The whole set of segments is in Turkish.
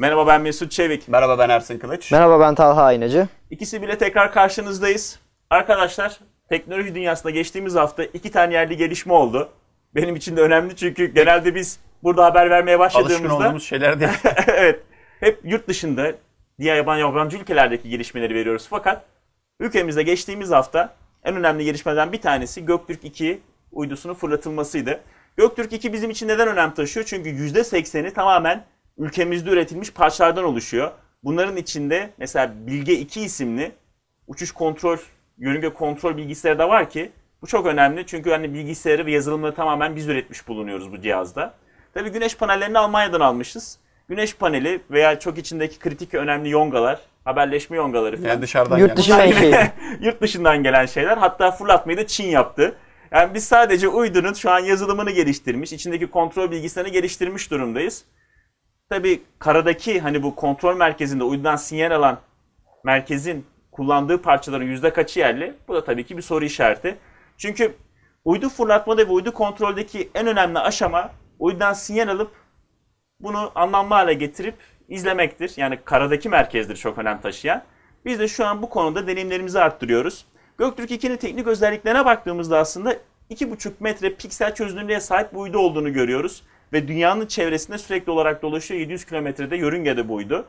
Merhaba, ben Mesut Çevik. Merhaba, ben Ersin Kılıç. Merhaba, ben Talha Aynacı. İkisi bile tekrar karşınızdayız. Arkadaşlar, teknoloji dünyasında geçtiğimiz hafta 2 tane yerli gelişme oldu. Benim için de önemli çünkü genelde biz burada haber vermeye başladığımızda... Alışkın olduğumuz şeyler değil. Evet, hep yurt dışında, diğer yabancı ülkelerdeki gelişmeleri veriyoruz. Fakat ülkemizde geçtiğimiz hafta en önemli gelişmelerden bir tanesi Göktürk 2 uydusunun fırlatılmasıydı. Göktürk 2 bizim için neden önem taşıyor? Çünkü %80'i tamamen ülkemizde üretilmiş parçalardan oluşuyor. Bunların içinde mesela Bilge 2 isimli uçuş kontrol, yörünge kontrol bilgisayarı da var ki bu çok önemli. Çünkü hani bilgisayarı ve yazılımını tamamen biz üretmiş bulunuyoruz bu cihazda. Tabii güneş panellerini Almanya'dan almışız. Güneş paneli veya çok içindeki kritik önemli yongalar, haberleşme yongaları falan. Yani dışarıdan Yurt dışı Yurt dışından gelen şeyler. Hatta fırlatmayı da Çin yaptı. Yani biz sadece uydunun şu an yazılımını geliştirmiş, içindeki kontrol bilgisayarını geliştirmiş durumdayız. Tabii karadaki hani bu kontrol merkezinde uydudan sinyal alan merkezin kullandığı parçaların yüzde kaçı yerli? Bu da tabii ki bir soru işareti. Çünkü uydu fırlatmada ve uydu kontroldeki en önemli aşama uydudan sinyal alıp bunu anlamlı hale getirip izlemektir. Yani karadaki merkezdir çok önem taşıyan. Biz de şu an bu konuda deneyimlerimizi arttırıyoruz. Göktürk 2'nin teknik özelliklerine baktığımızda aslında 2,5 metre piksel çözünürlüğe sahip bir uydu olduğunu görüyoruz. Ve dünyanın çevresinde sürekli olarak dolaşıyor. 700 kilometrede yörüngede bu uydu.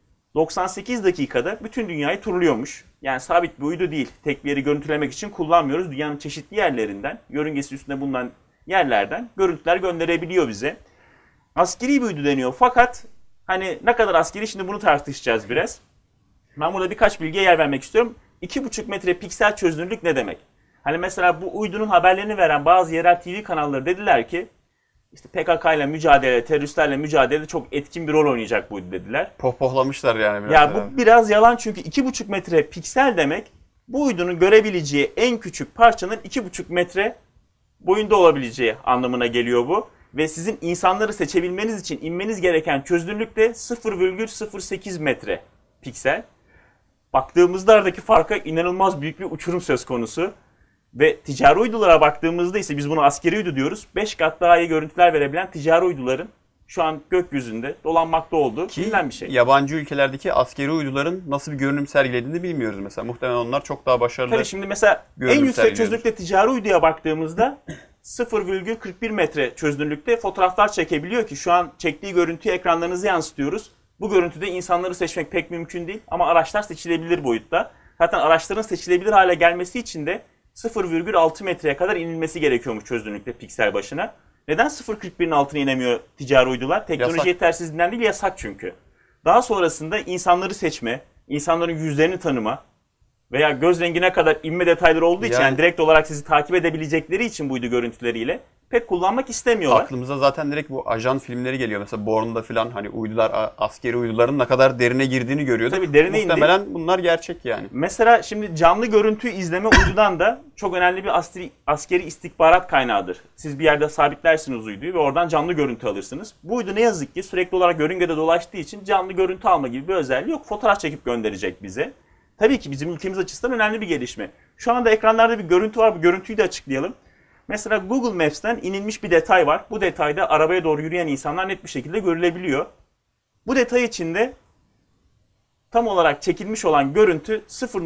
98 dakikada bütün dünyayı turluyormuş. Yani sabit bir uydu değil. Tek bir yeri görüntülemek için kullanmıyoruz. Dünyanın çeşitli yerlerinden, yörüngesi üstünde bulunan yerlerden görüntüler gönderebiliyor bize. Askeri bir uydu deniyor. Fakat hani ne kadar askeri, şimdi bunu tartışacağız biraz. Ben burada birkaç bilgiye yer vermek istiyorum. 2,5 metre piksel çözünürlük ne demek? Hani mesela bu uydunun haberlerini veren bazı yerel TV kanalları dediler ki İşte PKK ile mücadele, teröristlerle mücadelede çok etkin bir rol oynayacak bu uydu dediler. Pohpohlamışlar yani biraz. Ya bu biraz yalan çünkü 2,5 metre piksel demek bu uydunun görebileceği en küçük parçanın 2,5 metre boyunda olabileceği anlamına geliyor bu. Ve sizin insanları seçebilmeniz için inmeniz gereken çözünürlük de 0,08 metre piksel. Baktığımızda aradaki farka inanılmaz büyük bir uçurum söz konusu. Ve ticari uydulara baktığımızda ise biz bunu askeri uydu diyoruz. 5 kat daha iyi görüntüler verebilen ticari uyduların şu an gökyüzünde dolanmakta olduğu bilinen bir şey. Yabancı ülkelerdeki askeri uyduların nasıl bir görünüm sergilediğini bilmiyoruz mesela. Muhtemelen onlar çok daha başarılı. Tabii şimdi mesela en yüksek çözünürlükte ticari uyduya baktığımızda 0,41 metre çözünürlükte fotoğraflar çekebiliyor ki şu an çektiği görüntüyü ekranlarınıza yansıtıyoruz. Bu görüntüde insanları seçmek pek mümkün değil ama araçlar seçilebilir boyutta. Zaten araçların seçilebilir hale gelmesi için de 0,6 metreye kadar inilmesi gerekiyormuş çözünürlükte piksel başına. Neden 0,41'in altına inemiyor ticari uydular? Teknoloji yetersizliğinden değil, yasak çünkü. Daha sonrasında insanları seçme, insanların yüzlerini tanıma veya göz rengine kadar inme detayları olduğu için yani direkt olarak sizi takip edebilecekleri için bu uydu görüntüleriyle pek kullanmak istemiyorlar. Aklımıza zaten direkt bu ajan filmleri geliyor. Mesela Bourne'da falan hani uydular, askeri uyduların ne kadar derine girdiğini görüyorduk. Tabii derine muhtemelen indi. bunlar gerçek yani. Mesela şimdi canlı görüntü izleme uydudan da çok önemli bir askeri istihbarat kaynağıdır. Siz bir yerde sabitlersiniz uyduyu ve oradan canlı görüntü alırsınız. Bu uydu ne yazık ki sürekli olarak yörüngede dolaştığı için canlı görüntü alma gibi bir özelliği yok. Fotoğraf çekip gönderecek bize. Tabii ki bizim ülkemiz açısından önemli bir gelişme. Şu anda ekranlarda bir görüntü var. Bu görüntüyü de açıklayalım. Mesela Google Maps'ten inilmiş bir detay var. Bu detayda arabaya doğru yürüyen insanlar net bir şekilde görülebiliyor. Bu detay içinde tam olarak çekilmiş olan görüntü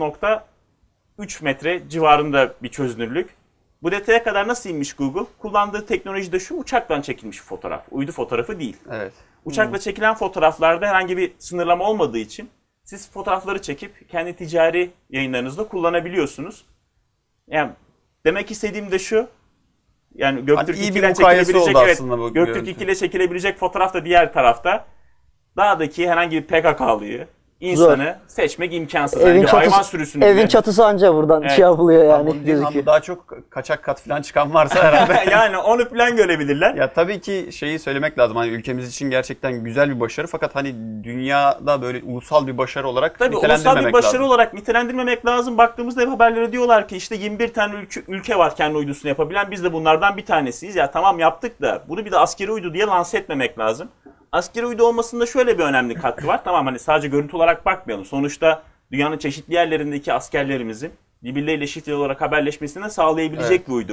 0,3 metre civarında bir çözünürlük. Bu detaya kadar nasıl inmiş Google? Kullandığı teknoloji de şu: uçaktan çekilmiş fotoğraf. Uydu fotoğrafı değil. Evet. Uçakla çekilen fotoğraflarda herhangi bir sınırlama olmadığı için siz fotoğrafları çekip kendi ticari yayınlarınızda kullanabiliyorsunuz. Yani demek istediğim de şu: yani Göktürk 2 ile çekilebilecek, Göktürk 2 ile çekilebilecek fotoğraf da diğer tarafta. Dağdaki herhangi bir PKK'lıyı, insanı seçmek imkansız. Evin hayvan sürüsünü. Evin çatısı anca buradan şey yapılıyor yani, gözüküyor. Daha çok kaçak kat falan çıkan varsa herhalde. Yani onu falan görebilirler. Ya tabii ki şeyi söylemek lazım. Hani ülkemiz için gerçekten güzel bir başarı, fakat hani dünyada böyle ulusal bir başarı olarak nitelendirmemek lazım. Ulusal bir başarı olarak nitelendirmemek lazım. Baktığımızda hep haberlere diyorlar ki işte 21 tane ülke var kendi uydusunu yapabilen. Biz de bunlardan bir tanesiyiz. Ya tamam, yaptık da bunu bir de askeri uydu diye lanse etmemek lazım. Askeri uydu olmasında şöyle bir önemli katkı var. Tamam, hani sadece görüntü olarak bakmayalım. Sonuçta dünyanın çeşitli yerlerindeki askerlerimizin birbirleriyle şifreli olarak haberleşmesini sağlayabilecek bir uydu bu.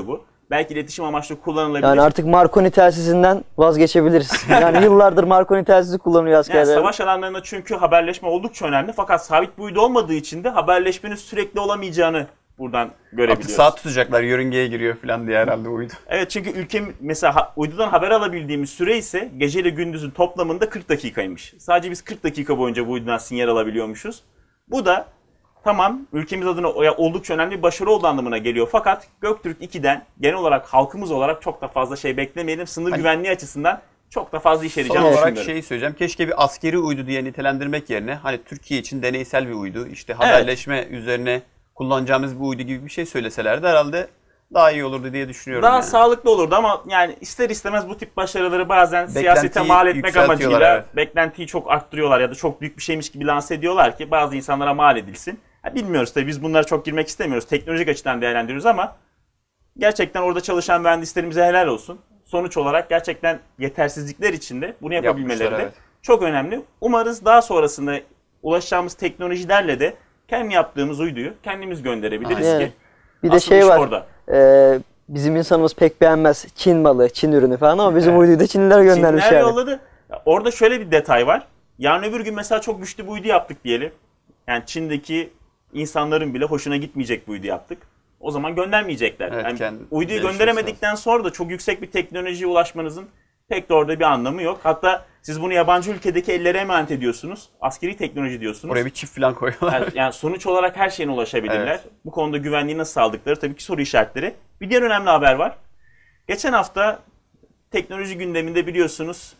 belki iletişim amaçlı kullanılabilir. Yani artık Marconi telsizinden vazgeçebiliriz. Yani yıllardır Marconi telsizi kullanıyor askerler. Yani savaş alanlarında çünkü haberleşme oldukça önemli. Fakat sabit bir uydu olmadığı için de haberleşmenin sürekli olamayacağını buradan görebiliyoruz. Artık saat tutacaklar, yörüngeye giriyor falan diye herhalde uydu. Evet, çünkü ülkem mesela uydudan haber alabildiğimiz süre ise geceyle gündüzün toplamında 40 dakikaymış. Sadece biz 40 dakika boyunca bu uydudan sinyal alabiliyormuşuz. Bu da tamam ülkemiz adına oldukça önemli bir başarı olduğu anlamına geliyor. Fakat Göktürk 2'den genel olarak halkımız olarak çok da fazla şey beklemeyelim. Sınır güvenliği açısından çok da fazla işe yarayacağını Son olarak düşünüyorum. şeyi söyleyeceğim. Keşke bir askeri uydu diye nitelendirmek yerine hani Türkiye için deneysel bir uydu, işte haberleşme üzerine kullanacağımız bir uydu gibi bir şey söyleselerdi herhalde daha iyi olurdu diye düşünüyorum. Daha yani. sağlıklı olurdu ama yani ister istemez bu tip başarıları bazen siyasete mal etmek amacıyla evet. beklentiyi çok arttırıyorlar ya da çok büyük bir şeymiş gibi lanse ediyorlar ki bazı insanlara mal edilsin. Bilmiyoruz tabii, biz bunlara çok girmek istemiyoruz. Teknolojik açıdan değerlendiriyoruz ama gerçekten orada çalışan mühendislerimize helal olsun. Sonuç olarak gerçekten yetersizlikler içinde bunu yapabilmeleri de çok önemli. Umarız daha sonrasında ulaşacağımız teknolojilerle de kendi yaptığımız uyduyu kendimiz gönderebiliriz ki. Bir de şey var. Bizim insanımız pek beğenmez Çin malı, Çin ürünü falan ama bizim uyduyu da Çinliler göndermiş Çinliler yani. yolladı. Orada şöyle bir detay var. Yarın öbür gün mesela çok güçlü bir uydu yaptık diyelim. Yani Çin'deki insanların bile hoşuna gitmeyecek bir uydu yaptık. O zaman göndermeyecekler. Evet, yani uyduyu gönderemedikten sonra da çok yüksek bir teknolojiye ulaşmanızın pek de orada bir anlamı yok. Hatta siz bunu yabancı ülkedeki ellere emanet ediyorsunuz. Askeri teknoloji diyorsunuz. Oraya bir çip falan koyuyorlar. Yani sonuç olarak her şeyine ulaşabilirler. Evet. Bu konuda güvenliği nasıl sağladıkları tabii ki soru işaretleri. Bir diğer önemli haber var. Geçen hafta teknoloji gündeminde biliyorsunuz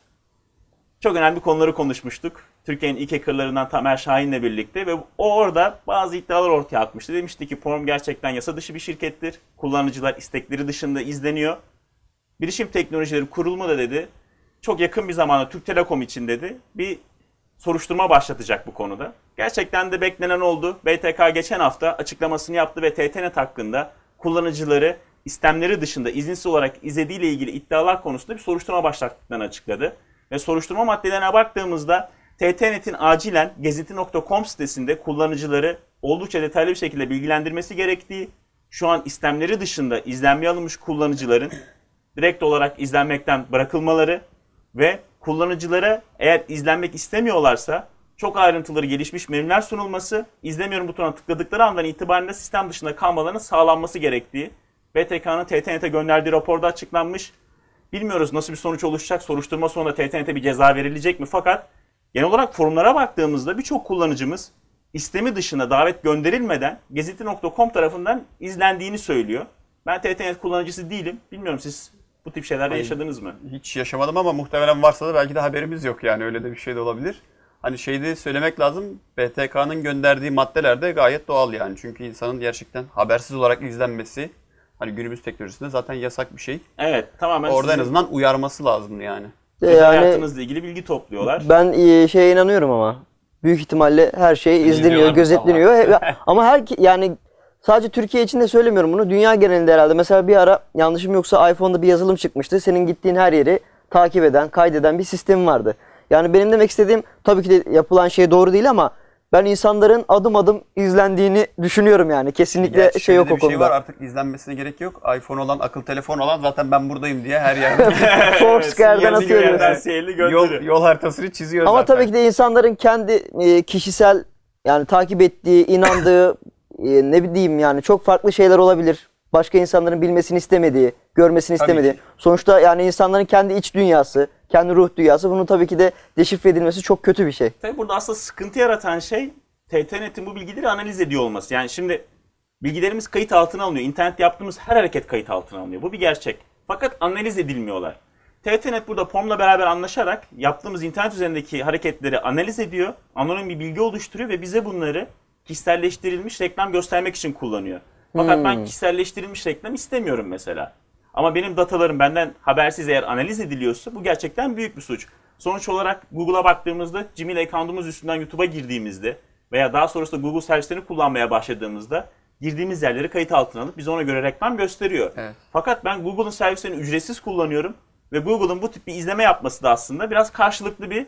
çok önemli konuları konuşmuştuk. Türkiye'nin ilk hackerlarından Tamer Şahin'le birlikte ve o orada bazı iddialar ortaya atmıştı. Demişti ki Porm gerçekten yasa dışı bir şirkettir. Kullanıcılar istekleri dışında izleniyor. Bilişim Teknolojileri Kurulumu da dedi, çok yakın bir zamanda Türk Telekom için dedi, bir soruşturma başlatacak bu konuda. Gerçekten de beklenen oldu. BTK geçen hafta açıklamasını yaptı ve TTNet hakkında kullanıcıları istemleri dışında izinsiz olarak izlediğiyle ilgili iddialar konusunda bir soruşturma başlattıklarını açıkladı. Ve soruşturma maddelerine baktığımızda TTNet'in acilen gezinti.com sitesinde kullanıcıları oldukça detaylı bir şekilde bilgilendirmesi gerektiği, şu an istemleri dışında izlenmeye alınmış kullanıcıların direkt olarak izlenmekten bırakılmaları ve kullanıcılara eğer izlenmek istemiyorlarsa çok ayrıntıları gelişmiş menüler sunulması, izlemiyorum butonuna tıkladıkları andan itibaren de sistem dışında kalmalarının sağlanması gerektiği BTK'nın TTNet'e gönderdiği raporda açıklanmış. Bilmiyoruz nasıl bir sonuç oluşacak, soruşturma sonunda TTNet'e bir ceza verilecek mi? Fakat genel olarak forumlara baktığımızda birçok kullanıcımız istemi dışında davet gönderilmeden gezinti.com tarafından izlendiğini söylüyor. Ben TTNet kullanıcısı değilim. Bilmiyorum siz bu tip şeylerle yaşadınız mı? Hiç yaşamadım ama muhtemelen varsa da belki de haberimiz yok yani öyle de bir şey de olabilir. Hani şeyde söylemek lazım, BTK'nın gönderdiği maddeler de gayet doğal yani. Çünkü insanın gerçekten habersiz olarak izlenmesi hani günümüz teknolojisinde zaten yasak bir şey. Evet, tamamen orada en azından uyarması lazım yani. Özel hayatınızla ilgili bilgi topluyorlar. Ben şeye inanıyorum ama büyük ihtimalle her şey izleniyor, gözetleniyor. Ama yani sadece Türkiye için de söylemiyorum bunu. Dünya genelinde herhalde. Mesela bir ara yanlışım yoksa iPhone'da bir yazılım çıkmıştı. Senin gittiğin her yeri takip eden, kaydeden bir sistemi vardı. Yani benim demek istediğim tabii ki de yapılan şey doğru değil ama ben insanların adım adım izlendiğini düşünüyorum yani. Kesinlikle şey yok o konuda. Bir şey var, artık izlenmesine gerek yok. iPhone olan, akıllı telefon olan zaten ben buradayım diye her yerde. Foursquare'den atıyor. Yol haritasını çiziyor ama zaten. tabii ki de insanların kendi kişisel yani takip ettiği, inandığı ne bileyim yani çok farklı şeyler olabilir. Başka insanların bilmesini istemediği, görmesini istemediği. Sonuçta yani insanların kendi iç dünyası, kendi ruh dünyası, bunun tabii ki de deşifre edilmesi çok kötü bir şey. Tabii burada aslında sıkıntı yaratan şey TTNet'in bu bilgileri analiz ediyor olması. Yani şimdi bilgilerimiz kayıt altına alınıyor. İnternette yaptığımız her hareket kayıt altına alınıyor. Bu bir gerçek. Fakat analiz edilmiyorlar. TTNet burada POM'la beraber anlaşarak yaptığımız internet üzerindeki hareketleri analiz ediyor. Anonim bir bilgi oluşturuyor ve bize bunları kişiselleştirilmiş reklam göstermek için kullanıyor. Fakat ben kişiselleştirilmiş reklam istemiyorum mesela. Ama benim datalarım benden habersiz eğer analiz ediliyorsa bu gerçekten büyük bir suç. Sonuç olarak Google'a baktığımızda, Gmail account'umuz üstünden YouTube'a girdiğimizde veya daha sonrasında Google servislerini kullanmaya başladığımızda girdiğimiz yerleri kayıt altına alıp bize ona göre reklam gösteriyor. Evet. Fakat ben Google'ın servislerini ücretsiz kullanıyorum ve Google'ın bu tip bir izleme yapması da aslında biraz karşılıklı bir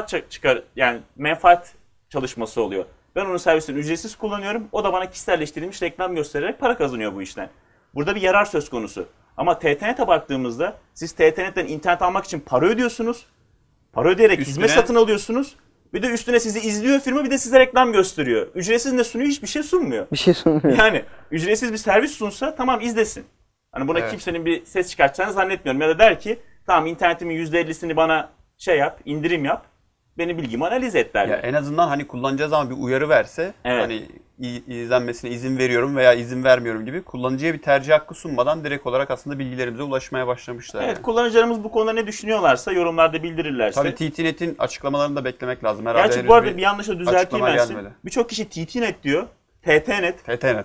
menfaat çalışması oluyor. Ben onun servisini ücretsiz kullanıyorum. O da bana kişiselleştirilmiş reklam göstererek para kazanıyor bu işten. Burada bir yarar söz konusu. Ama TTNet'e baktığımızda siz TTNet'ten internet almak için para ödüyorsunuz. Para ödeyerek hizmet satın alıyorsunuz. Bir de üstüne sizi izliyor firma, bir de size reklam gösteriyor. Ücretsiz ne sunuyor? Hiçbir şey sunmuyor. Bir şey sunmuyor. Yani ücretsiz bir servis sunsa tamam izlesin. Hani buna kimsenin bir ses çıkartacağını zannetmiyorum. Ya da der ki tamam internetimin %50'sini bana indirim yap. Benim bilgimi analiz et derler. Ya en azından hani kullanacağı zaman bir uyarı verse, hani izlenmesine izin veriyorum veya izin vermiyorum gibi kullanıcıya bir tercih hakkı sunmadan direkt olarak aslında bilgilerimize ulaşmaya başlamışlar. Evet, kullanıcılarımız bu konuda ne düşünüyorlarsa yorumlarda bildirirlerse. Tabii TTNet'in açıklamalarını da beklemek lazım. Herhalde gerçi bu arada bir yanlışla düzelteyim ben size. Birçok kişi TTNet diyor. TTNet.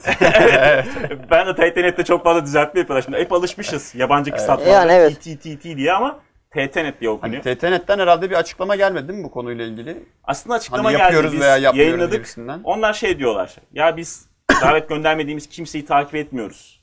Evet. Ben de TTNet'te çok fazla düzeltme yapıyorlar. Şimdi hep alışmışız yabancı kısaltmalara. Yani evet. TTT diye ama TTNet diye okunuyor. Hani TTNet'ten herhalde bir açıklama gelmedi değil mi bu konuyla ilgili? Aslında açıklama hani geldi. yapıyoruz Biz veya yapmıyoruz yayınladık. gibisinden. Onlar diyorlar. Ya biz davet göndermediğimiz kimseyi takip etmiyoruz.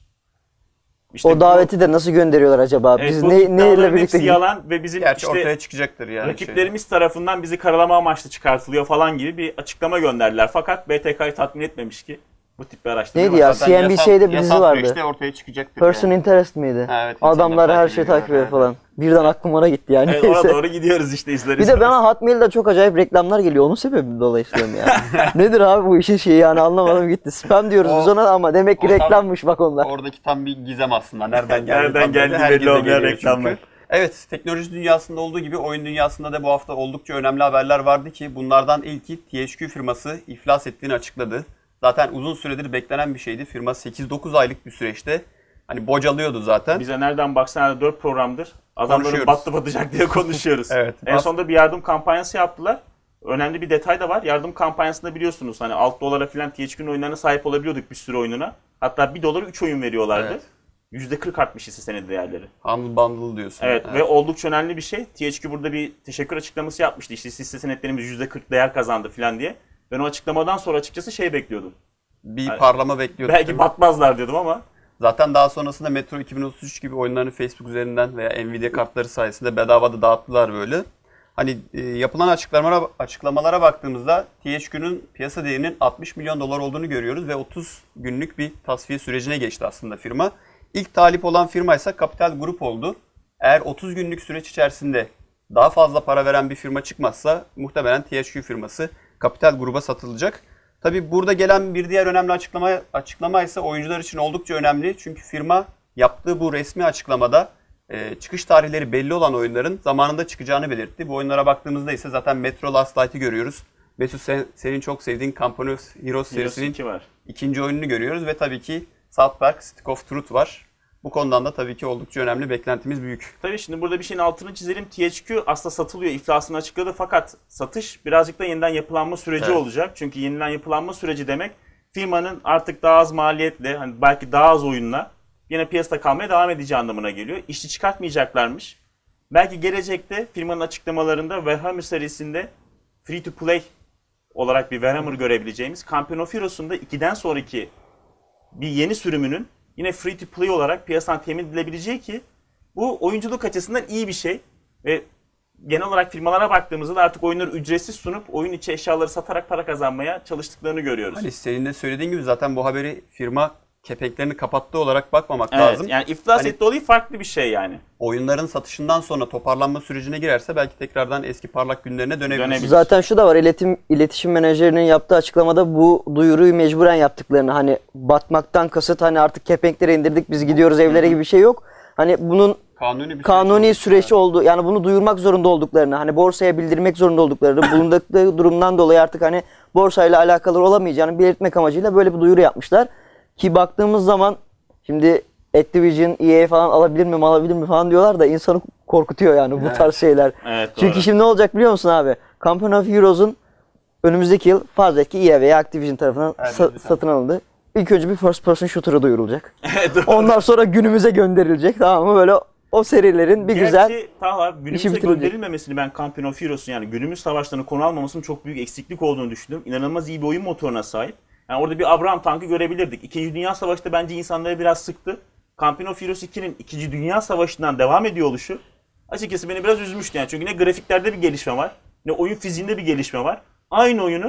İşte o daveti de nasıl gönderiyorlar acaba? Biz neyle birlikte yalan ve bizim gerçi ortaya çıkacaktır yani. Rakiplerimiz tarafından bizi karalama amaçlı çıkartılıyor falan gibi bir açıklama gönderdiler. Fakat BTK'yı tatmin etmemiş ki bu tip bir araştırma. Neydi ya? CNBC'de bir dizi vardı. Yasal ortaya çıkacaktır. Person yani. Interest miydi? Evet, adamlar her şeyi takip ediyor falan. Birden aklım ona gitti yani. Evet, ona doğru gidiyoruz işte izleriz. Bir de bana Hotmail'de çok acayip reklamlar geliyor. Onun sebebi dolayısıyla ya. Nedir abi bu işin şeyi yani anlamadım gitti. Spam diyoruz biz ona ama demek ki reklammış bak onlar. Oradaki tam bir gizem aslında. Nereden geldi belli olmayan reklamlar. Evet, teknoloji dünyasında olduğu gibi oyun dünyasında da bu hafta oldukça önemli haberler vardı ki bunlardan ilki THQ firması iflas ettiğini açıkladı. Zaten uzun süredir beklenen bir şeydi. Firma 8-9 aylık bir süreçte hani bocalıyordu zaten. Bize nereden baksan 4 programdır adamların battı batacak diye konuşuyoruz. Evet. En sonunda bir yardım kampanyası yaptılar. Önemli bir detay da var. Yardım kampanyasında biliyorsunuz hani $6 falan THQ'nun oyunlarına sahip olabiliyorduk bir sürü oyununa. Hatta $1 3 oyun veriyorlardı. Evet. %40 artmış hisse senedi değerleri. Humble Bundle diyorsun. Evet ve oldukça önemli bir şey. THQ burada bir teşekkür açıklaması yapmıştı. İşte hisse senetlerimiz %40 değer kazandı falan diye. Ben o açıklamadan sonra açıkçası bekliyordum. Bir parlama bekliyordum. Belki batmazlar diyordum ama. Zaten daha sonrasında Metro 2033 gibi oyunlarını Facebook üzerinden veya Nvidia kartları sayesinde bedava da dağıttılar böyle. Hani yapılan açıklamalara baktığımızda THQ'nun piyasa değerinin $60 milyon olduğunu görüyoruz ve 30 günlük bir tasfiye sürecine geçti aslında firma. İlk talip olan firma ise Capital Group oldu. Eğer 30 günlük süreç içerisinde daha fazla para veren bir firma çıkmazsa muhtemelen THQ firması Capital Group'a satılacak. Tabii burada gelen bir diğer önemli açıklama ise oyuncular için oldukça önemli. Çünkü firma yaptığı bu resmi açıklamada çıkış tarihleri belli olan oyunların zamanında çıkacağını belirtti. Bu oyunlara baktığımızda ise zaten Metro Last Light'ı görüyoruz. Mesut senin çok sevdiğin Company of Heroes serisinin ikinci oyununu görüyoruz. Ve tabii ki South Park Stick of Truth var. Bu konudan da tabii ki oldukça önemli. Beklentimiz büyük. Tabii şimdi burada bir şeyin altını çizelim. THQ aslında satılıyor. İflasını açıkladı fakat satış birazcık da yeniden yapılanma süreci olacak. Çünkü yeniden yapılanma süreci demek firmanın artık daha az maliyetle, hani belki daha az oyunla yine piyasada kalmaya devam edeceği anlamına geliyor. İşçi çıkartmayacaklarmış. Belki gelecekte firmanın açıklamalarında Warhammer serisinde free to play olarak bir Warhammer görebileceğimiz Champion of Heroes'un da 2'den sonraki bir yeni sürümünün yine free to play olarak piyasadan temin edilebileceği ki bu oyunculuk açısından iyi bir şey. Ve genel olarak firmalara baktığımızda da artık oyunları ücretsiz sunup oyun içi eşyaları satarak para kazanmaya çalıştıklarını görüyoruz. Hani senin de söylediğin gibi zaten bu haberi firma kepenklerini kapattığı olarak bakmamak lazım. Yani iflas etti olayı farklı bir şey yani. Oyunların satışından sonra toparlanma sürecine girerse belki tekrardan eski parlak günlerine dönebilir. Zaten şu da var, iletişim menajerinin yaptığı açıklamada bu duyuruyu mecburen yaptıklarını, hani batmaktan kasıt hani artık kepenkleri indirdik biz gidiyoruz evlere gibi bir şey yok. Hani bunun kanuni süreç oldu. Yani bunu duyurmak zorunda olduklarını, hani borsaya bildirmek zorunda olduklarını, bulundukları durumdan dolayı artık hani borsayla alakalı olamayacağını belirtmek amacıyla böyle bir duyuru yapmışlar. Ki baktığımız zaman şimdi Activision, EA falan alabilir mi falan diyorlar da insanı korkutuyor yani bu tarz şeyler. Evet, çünkü şimdi ne olacak biliyor musun abi? Company of Heroes'un önümüzdeki yıl farz et ki EA veya Activision tarafından satın alındı. İlk önce bir first person shooter'ı duyurulacak. Ondan sonra günümüze gönderilecek, tamam mı? Böyle o serilerin bir güzel günümüze gönderilmemesini ben Champion of Heroes'un yani günümüz savaşlarını konu almamasının çok büyük eksiklik olduğunu düşündüm. İnanılmaz iyi bir oyun motoruna sahip. Yani orada bir Abraham tankı görebilirdik. İkinci Dünya Savaşı'nda bence insanları biraz sıktı. Champion of Heroes 2'nin İkinci Dünya Savaşı'ndan devam ediyor oluşu açıkçası beni biraz üzmüştü yani. Çünkü ne grafiklerde bir gelişme var, ne oyun fiziğinde bir gelişme var. Aynı oyunu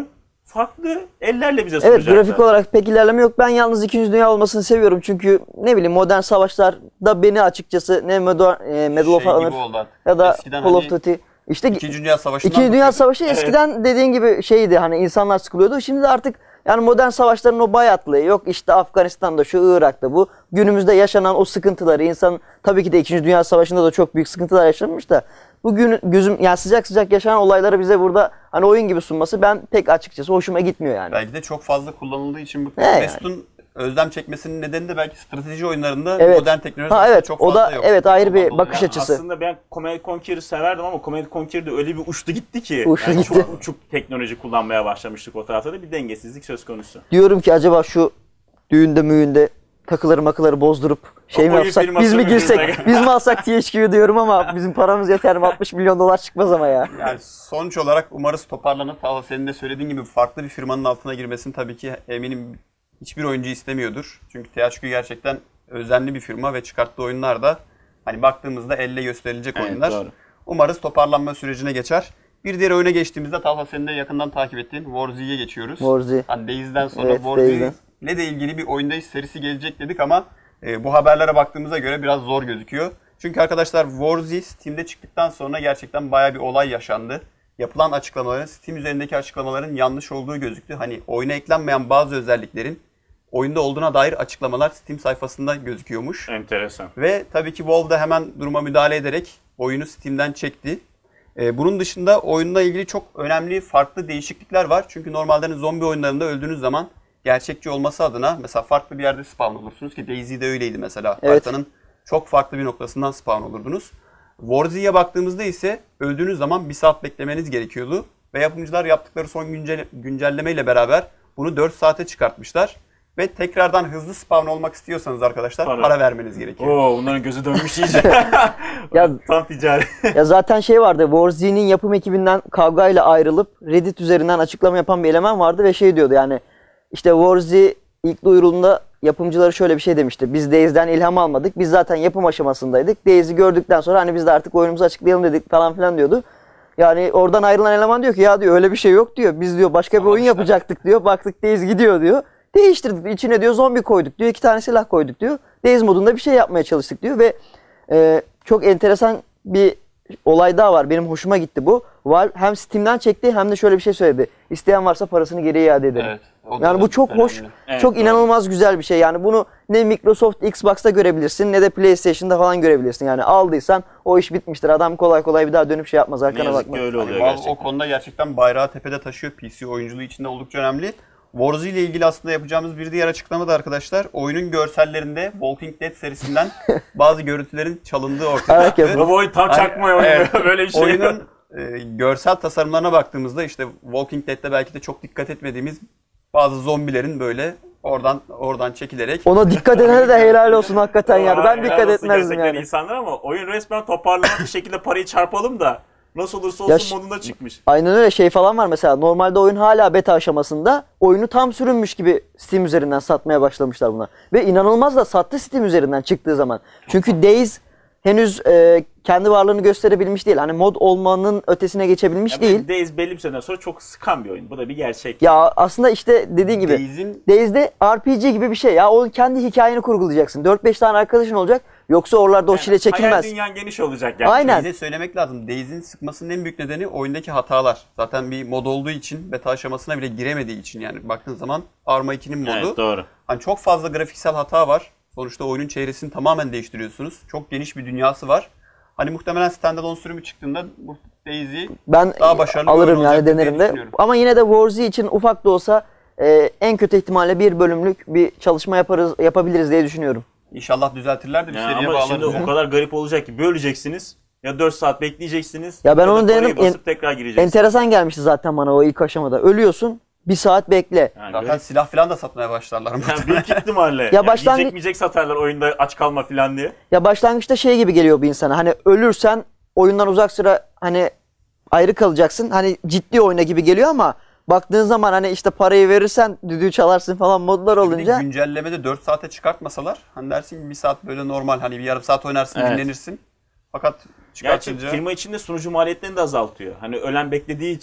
farklı ellerle bize Evet, sunacaklar. grafik olarak pek ilerleme yok. Ben yalnız 2. Dünya olmasını seviyorum. Çünkü ne bileyim modern savaşlar da beni açıkçası ne Medal of Şey Honor gibi oldu artık. ya da Eskiden Call of hani Duty. İşte İkinci Dünya Savaşı'ndan İkinci Dünya bakıyorduk. Savaşı eskiden dediğin gibi şeydi, hani insanlar sıkılıyordu. Şimdi de artık yani modern savaşların o bayatlığı yok, işte Afganistan'da şu, Irak'ta bu. Günümüzde yaşanan o sıkıntıları, insan tabii ki de 2. Dünya Savaşı'nda da çok büyük sıkıntılar yaşanmış da bugün yani sıcak sıcak yaşanan olayları bize burada hani oyun gibi sunması ben pek açıkçası hoşuma gitmiyor yani. Belki de çok fazla kullanıldığı için bu yani. Mesut'un özlem çekmesinin nedeni de belki strateji oyunlarında Evet. modern teknoloji Evet, çok o fazla da yok. evet ayrı bir Ondan bakış dolayı. açısı. Aslında ben Command Conquer'ı severdim ama Command Conquer'de öyle bir uçtu gitti ki. Uçtu gitti. Çok uçuk teknoloji kullanmaya başlamıştık o tarafta da bir dengesizlik söz konusu. Diyorum ki acaba şu düğünde müğünde takıları makıları bozdurup şey mi Oyun yapsak, firması biz mi ucuzuna girsek, gel- biz mi alsak THQ'yu diyorum ama bizim paramız yeter mi? 60 milyon dolar çıkmaz ama ya. Yani sonuç olarak umarız toparlanıp Talha senin de söylediğin gibi farklı bir firmanın altına girmesini tabii ki eminim hiçbir oyuncu istemiyordur. Çünkü THQ gerçekten özenli bir firma ve çıkarttığı oyunlar da hani baktığımızda elle gösterilecek Evet, oyunlar. doğru. Umarız toparlanma sürecine geçer. Bir diğer oyuna geçtiğimizde Talha senin de yakından takip ettiğin Warzi'ye geçiyoruz. Warzi. Hani Days'den sonra Evet, Warzi Days'den. ile de ilgili bir oyundayız serisi gelecek dedik ama bu haberlere baktığımıza göre biraz zor gözüküyor. Çünkü arkadaşlar Warzi Steam'de çıktıktan sonra gerçekten bayağı bir olay yaşandı. Yapılan açıklamaların, Steam üzerindeki açıklamaların yanlış olduğu gözüktü. Hani oyuna eklenmeyen bazı özelliklerin oyunda olduğuna dair açıklamalar Steam sayfasında gözüküyormuş. Enteresan. Ve tabii ki Valve de hemen duruma müdahale ederek oyunu Steam'den çekti. Bunun dışında oyunla ilgili çok önemli farklı değişiklikler var. Çünkü normalde hani zombi oyunlarında öldüğünüz zaman gerçekçi olması adına mesela farklı bir yerde spawn olursunuz ki Daisy'de öyleydi mesela. Evet. Haritanın çok farklı bir noktasından spawn olurdunuz. Warzi'ye baktığımızda ise öldüğünüz zaman 1 saat beklemeniz gerekiyordu. Ve yapımcılar yaptıkları son güncellemeyle beraber bunu 4 saate çıkartmışlar. Ve tekrardan hızlı spawn olmak istiyorsanız arkadaşlar para vermeniz gerekiyor. Oo, bunların gözü dönmüş iyice. Ya- Tam ticari. Ya zaten şey vardı, Warzi'nin yapım ekibinden kavgayla ayrılıp Reddit üzerinden açıklama yapan bir eleman vardı ve şey diyordu yani işte Warzi ilk duyurulduğunda yapımcıları şöyle bir şey demişti. Biz Days'den ilham almadık. Biz zaten yapım aşamasındaydık. Days'i gördükten sonra hani biz de artık oyunumuzu açıklayalım dedik falan filan diyordu. Yani oradan ayrılan eleman diyor ki ya diyor öyle bir şey yok diyor. Biz diyor başka bir oyun yapacaktık diyor. Baktık Days gidiyor diyor. Değiştirdik. İçine diyor zombi koyduk diyor. 2 tane silah koyduk diyor. Days modunda bir şey yapmaya çalıştık diyor ve çok enteresan bir olay daha var. Benim hoşuma gitti bu. Valve hem Steam'den çekti hem de şöyle bir şey söyledi. İsteyen varsa parasını geri iade ederim. Evet, o da Yani bu çok hoş, önemli. Evet, çok doğru. inanılmaz güzel bir şey. Yani bunu ne Microsoft Xbox'ta görebilirsin ne de PlayStation'da falan görebilirsin. Yani aldıysan o iş bitmiştir. Adam kolay kolay bir daha dönüp şey yapmaz. Ne Arkana yazık bakmaz. ki öyle Hani oluyor Valve gerçekten. o konuda gerçekten bayrağı tepede taşıyor. PC oyunculuğu için de oldukça önemli. Warzi ile ilgili aslında yapacağımız bir diğer açıklama da arkadaşlar oyunun görsellerinde Walking Dead serisinden bazı görüntülerin çalındığı ortaya Evet, çıktı. Bu oyun tam çakmıyor oyunu. Evet. Böyle bir şey. Oyunun görsel tasarımlarına baktığımızda işte Walking Dead'te belki de çok dikkat etmediğimiz bazı zombilerin böyle oradan çekilerek Ona dikkat edene de helal olsun hakikaten yani. Ben Helal dikkat olsun etmezdim gerçekten yani. insanlar ama oyun resmen toparlanan bir şekilde parayı çarpalım da nasıl olursa Ya olsun modunda çıkmış. Aynen öyle şey falan var mesela. Normalde oyun hala beta aşamasında. Oyunu tam sürünmüş gibi Steam üzerinden satmaya başlamışlar buna. Ve inanılmaz da sattı Steam üzerinden çıktığı zaman. Çünkü Days henüz kendi varlığını gösterebilmiş değil. Hani mod olmanın ötesine geçebilmiş değil. Days belli bir süreden sonra çok sıkan bir oyun. Bu da bir gerçek. Ya aslında işte dediğin gibi Days'in Days'de RPG gibi bir şey ya. Onun kendi hikayeni kurgulayacaksın. 4-5 tane arkadaşın olacak. Yoksa oralarda o çile Hayal çekilmez. dünyan geniş olacak yani. Aynen. Days'e söylemek lazım. Days'in sıkmasının en büyük nedeni oyundaki hatalar. Zaten bir mod olduğu için beta aşamasına bile giremediği için yani baktığın zaman Arma 2'nin modu. Evet, doğru. Hani çok fazla grafiksel hata var. Sonuçta oyunun çevresini tamamen değiştiriyorsunuz. Çok geniş bir dünyası var. Hani muhtemelen standalone sürümü çıktığında bu Daisy Ben daha başarılı bir oyun alırım yani olacaktır diye denerim de. düşünüyorum. Ama yine de Warzi için ufak da olsa en kötü ihtimalle bir bölümlük bir çalışma yapabiliriz diye düşünüyorum. İnşallah düzeltirler de bir Yani seriye ama şimdi bağlarız. o kadar garip olacak ki böleceksiniz. Ya 4 saat bekleyeceksiniz. Ya ben da onu parayı denedim. basıp tekrar gireceksiniz. Enteresan gelmişti zaten bana o ilk aşamada. Ölüyorsun, bir saat bekle. Yani Zaten garip. silah falan da satmaya başlarlar. Yani büyük ihtimalle. Ya başlangıç- Yiyecek miyecek satarlar oyunda aç kalma falan diye. Ya başlangıçta şey gibi geliyor bir insana. Hani ölürsen oyundan uzak süre hani ayrı kalacaksın. Hani ciddi oyna gibi geliyor ama baktığın zaman hani işte parayı verirsen düdüğü çalarsın falan modlar Bir de olunca güncellemede 4 saate çıkartmasalar hani dersin ki 1 saat böyle normal hani bir yarım saat oynarsın Evet. dinlenirsin. Fakat Gerçi çıkartınca firma içinde sunucu maliyetlerini de azaltıyor. Hani ölen beklediği için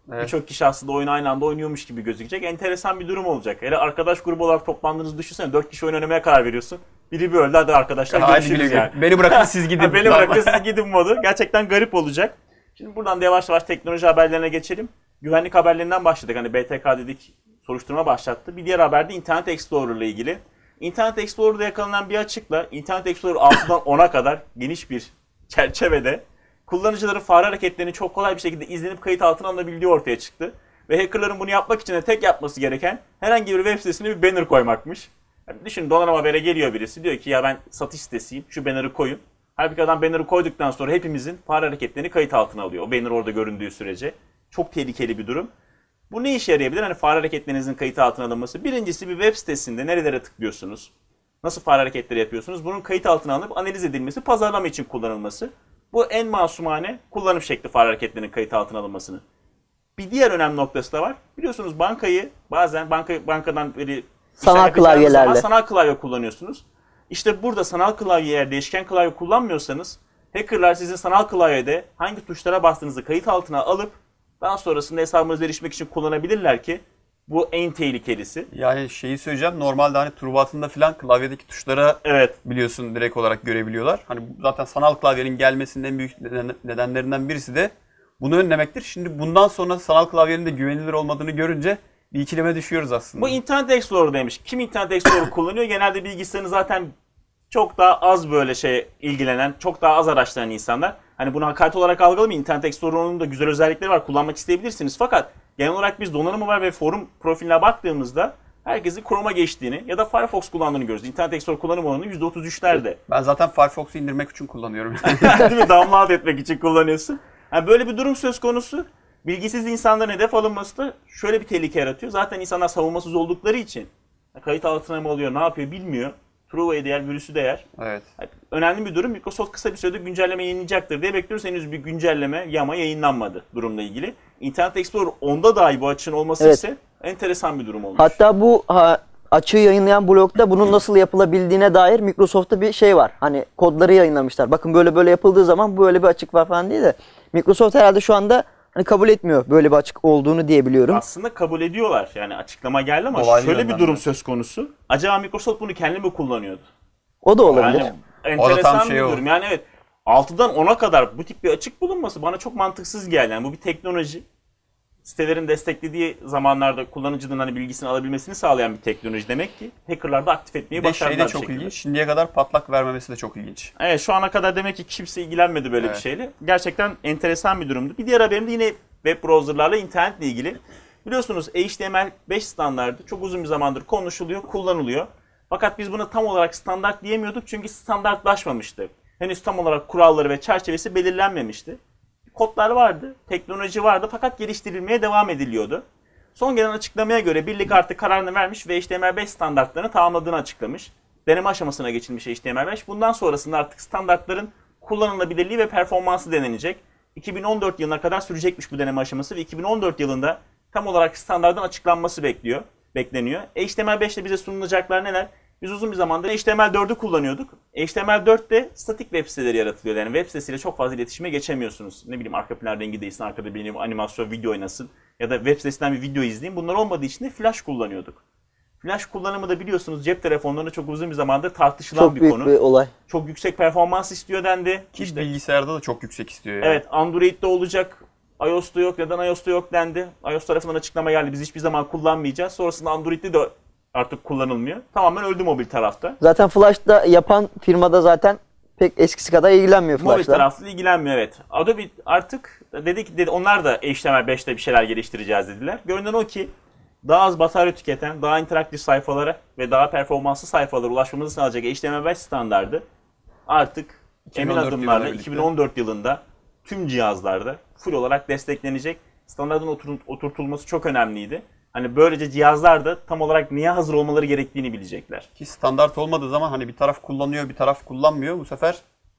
Evet. Birçok kişi aslında oyunu aynı anda oynuyormuş gibi gözükecek. Enteresan bir durum olacak. Hele arkadaş grubu olarak toplandığınızı düşünsene. 4 kişi oyun oynamaya karar veriyorsun. Biri bir öldü, hadi arkadaşlar Hadi görüşürüz güle güle. yani. Beni bırakın siz gidin. Beni bırakın siz gidin modu. Gerçekten garip olacak. Şimdi buradan da yavaş yavaş teknoloji haberlerine geçelim. Güvenlik haberlerinden başladık. Hani BTK dedik, soruşturma başlattı. Bir diğer haber de Internet Explorer ile ilgili. Internet Explorer'da yakalanan bir açıkla Internet Explorer 6'dan 10'a kadar geniş bir çerçevede kullanıcıların fare hareketlerini çok kolay bir şekilde izlenip kayıt altına alınabildiği ortaya çıktı. Ve hackerların bunu yapmak için de tek yapması gereken herhangi bir web sitesine bir banner koymakmış. Yani düşünün, donanım habere geliyor birisi, diyor ki ya ben satış sitesiyim, şu banner'ı koyun. Halbuki adam banner'ı koyduktan sonra hepimizin fare hareketlerini kayıt altına alıyor. O banner orada göründüğü sürece. Çok tehlikeli bir durum. Bu ne işe yarayabilir? Hani fare hareketlerinizin kayıt altına alınması. Birincisi, bir web sitesinde nerelere tıklıyorsunuz? Nasıl fare hareketleri yapıyorsunuz? Bunun kayıt altına alınıp analiz edilmesi, pazarlama için kullanılması. Bu en masumane kullanım şekli, fare hareketlerinin kayıt altına alınmasını. Bir diğer önemli noktası da var. Biliyorsunuz bankayı bazen bankadan beri sanal klavyelerle sanal klavye kullanıyorsunuz. İşte burada sanal klavye, eğer değişken klavye kullanmıyorsanız hackerlar sizin sanal klavyede hangi tuşlara bastığınızı kayıt altına alıp daha sonrasında hesabınıza erişmek için kullanabilirler ki bu en tehlikelisi. Yani şeyi söyleyeceğim. Normalde hani Truvat'ında falan klavyedeki tuşlara Evet. biliyorsun direkt olarak görebiliyorlar. Hani zaten sanal klavyenin gelmesinin en büyük nedenlerinden birisi de bunu önlemektir. Şimdi bundan sonra sanal klavyenin de güvenilir olmadığını görünce bir ikileme düşüyoruz aslında. Bu Internet Explorer'daymış. Kim Internet Explorer kullanıyor? Genelde bilgisayarını zaten çok daha az böyle ilgilenen, çok daha az araştıran insanlar. Hani bunu hakaret olarak algılamayın. Internet Explorer'ın da güzel özellikleri var. Kullanmak isteyebilirsiniz. Fakat genel olarak biz donanımı var ve forum profiline baktığımızda herkesin Chrome'a geçtiğini ya da Firefox kullandığını görüyoruz. Internet Explorer kullanım oranı %33'lerde. Ben zaten Firefox'u indirmek için kullanıyorum. Değil mi? Download etmek için kullanıyorsun. Yani böyle bir durum söz konusu. Bilgisiz insanların hedef alınması da şöyle bir tehlike yaratıyor. Zaten insanlar savunmasız oldukları için kayıt altına mı oluyor, ne yapıyor bilmiyor. Truva'yı değer, virüsü değer. Evet. Yani önemli bir durum. Microsoft kısa bir sürede güncelleme yayınlayacaktır diye bekliyoruz. Henüz bir güncelleme, yama yayınlanmadı durumla ilgili. Internet Explorer 10'da dahi bu açığın olması ise enteresan bir durum olmuş. Hatta bu açığı yayınlayan blogda bunun nasıl yapılabildiğine dair Microsoft'ta bir şey var. Hani kodları yayınlamışlar. Bakın böyle böyle yapıldığı zaman böyle bir açık var falan diye de. Microsoft herhalde şu anda hani kabul etmiyor böyle bir açık olduğunu diye biliyorum. Aslında kabul ediyorlar. Yani açıklama geldi ama Dolaylı şöyle bir yönden durum de. söz konusu. Acaba Microsoft bunu kendi mi kullanıyordu? O da olabilir. Yani enteresan tam bir şey o. durum. Yani evet, 6'dan 10'a kadar bu tip bir açık bulunması bana çok mantıksız geldi. Yani bu bir teknoloji. Sitelerin desteklediği zamanlarda kullanıcının hani bilgisini alabilmesini sağlayan bir teknoloji demek ki. Hackerlar da aktif etmeyi Bir de başardılar şey de bir çok şekilde. ilginç. Şimdiye kadar patlak vermemesi de çok ilginç. Evet, şu ana kadar demek ki kimse ilgilenmedi böyle Evet. bir şeyle. Gerçekten enteresan bir durumdu. Bir diğer haberim de yine web browserlarla internetle ilgili. Biliyorsunuz HTML5 standardı çok uzun bir zamandır konuşuluyor, kullanılıyor. Fakat biz buna tam olarak standart diyemiyorduk çünkü standartlaşmamıştı. Henüz tam olarak kuralları ve çerçevesi belirlenmemişti. Kodlar vardı, teknoloji vardı fakat geliştirilmeye devam ediliyordu. Son gelen açıklamaya göre birlik artık kararını vermiş ve HTML5 standartlarını tamamladığını açıklamış. Deneme aşamasına geçilmiş HTML5. Bundan sonrasında artık standartların kullanılabilirliği ve performansı denenecek. 2014 yılına kadar sürecekmiş bu deneme aşaması ve 2014 yılında tam olarak standardın açıklanması bekleniyor. HTML5'te bize sunulacaklar neler? Biz uzun bir zamandır HTML4'ü kullanıyorduk. HTML4'te statik web siteleri yaratılıyor. Yani web sitesiyle çok fazla iletişime geçemiyorsunuz. Ne bileyim, arka plan rengi değilsin, arkada benim animasyon video oynasın ya da web sitesinden bir video izleyin. Bunlar olmadığı için de Flash kullanıyorduk. Flash kullanımı da biliyorsunuz cep telefonlarında çok uzun bir zamandır tartışılan Çok bir büyük konu. bir olay. Çok yüksek performans istiyor dendi. Ki İşte, bilgisayarda da çok yüksek istiyor yani. evet, Android'de olacak. iOS'ta yok. Neden iOS'ta yok dendi. iOS tarafından açıklama geldi. Biz hiçbir zaman kullanmayacağız. Sonrasında Android'de de artık kullanılmıyor. Tamamen öldü mobil tarafta. Zaten Flash'ta yapan firmada zaten pek eskisi kadar ilgilenmiyor Mobil Flash'la. taraflı ilgilenmiyor, evet. Adobe artık dedi onlar da HTML5'te bir şeyler geliştireceğiz dediler. Görünen o ki daha az batarya tüketen, daha interaktif sayfalara ve daha performanslı sayfalara ulaşmamızı sağlayacak HTML5 standardı artık emin 2014 adımlarla yılıyla birlikte. 2014 yılında tüm cihazlarda full olarak desteklenecek. Standardın oturtulması çok önemliydi. Hani böylece cihazlar da tam olarak niye hazır olmaları gerektiğini bilecekler. Ki standart olmadığı zaman hani bir taraf kullanıyor, bir taraf kullanmıyor. Bu sefer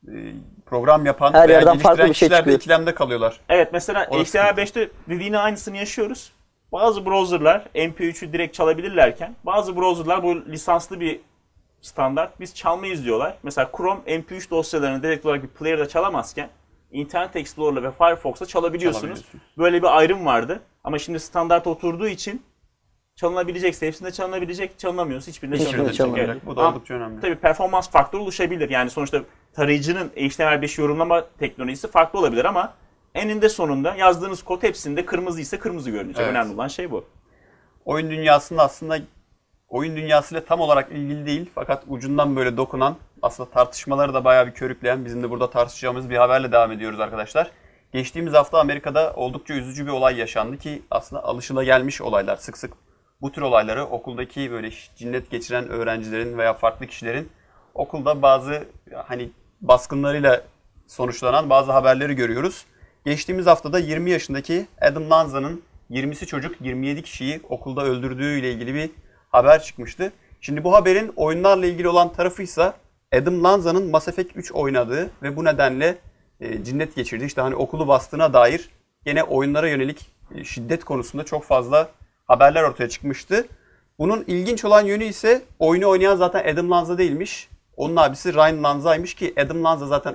program yapan Her veya yerden farklı geliştiren bir şey kişiler de çıkıyor. ikilemde kalıyorlar. Evet, mesela O da HTML5'te dediğini aynısını yaşıyoruz. Bazı browserlar MP3'ü direkt çalabilirlerken bazı browserlar bu lisanslı bir standart, biz çalmayız diyorlar. Mesela Chrome MP3 dosyalarını direkt olarak bir player'da çalamazken Internet Explorer'la ve Firefox'ta çalabiliyorsunuz. Böyle bir ayrım vardı. Ama şimdi standart oturduğu için çalınabilecekse hepsinde çalınabilecek, çalınamıyorsa hiçbirinde Hiçbirinde çalınabilecek. çalınamayacak. Bu da oldukça önemli. Tabii performans faktörü oluşabilir. Yani sonuçta tarayıcının HTML5 yorumlama teknolojisi farklı olabilir ama eninde sonunda yazdığınız kod hepsinde kırmızı ise kırmızı görünecek. Evet. Önemli olan şey bu. Oyun dünyasında aslında oyun dünyasıyla tam olarak ilgili değil fakat ucundan böyle dokunan, aslında tartışmaları da bayağı bir körükleyen, bizim de burada tartışacağımız bir haberle devam ediyoruz arkadaşlar. Geçtiğimiz hafta Amerika'da oldukça üzücü bir olay yaşandı ki aslında alışılagelmiş olaylar. Sık sık bu tür olayları okuldaki böyle cinnet geçiren öğrencilerin veya farklı kişilerin okulda bazı hani baskınlarıyla sonuçlanan bazı haberleri görüyoruz. Geçtiğimiz haftada 20 yaşındaki Adam Lanza'nın 20'si çocuk 27 kişiyi okulda öldürdüğü ile ilgili bir haber çıkmıştı. Şimdi bu haberin oyunlarla ilgili olan tarafıysa Adam Lanza'nın Mass Effect 3 oynadığı ve bu nedenle cinnet geçirdiği, işte hani okulu bastığına dair gene oyunlara yönelik şiddet konusunda çok fazla haberler ortaya çıkmıştı. Bunun ilginç olan yönü ise oyunu oynayan zaten Adam Lanza değilmiş. Onun abisi Ryan Lanza'ymış ki Adam Lanza zaten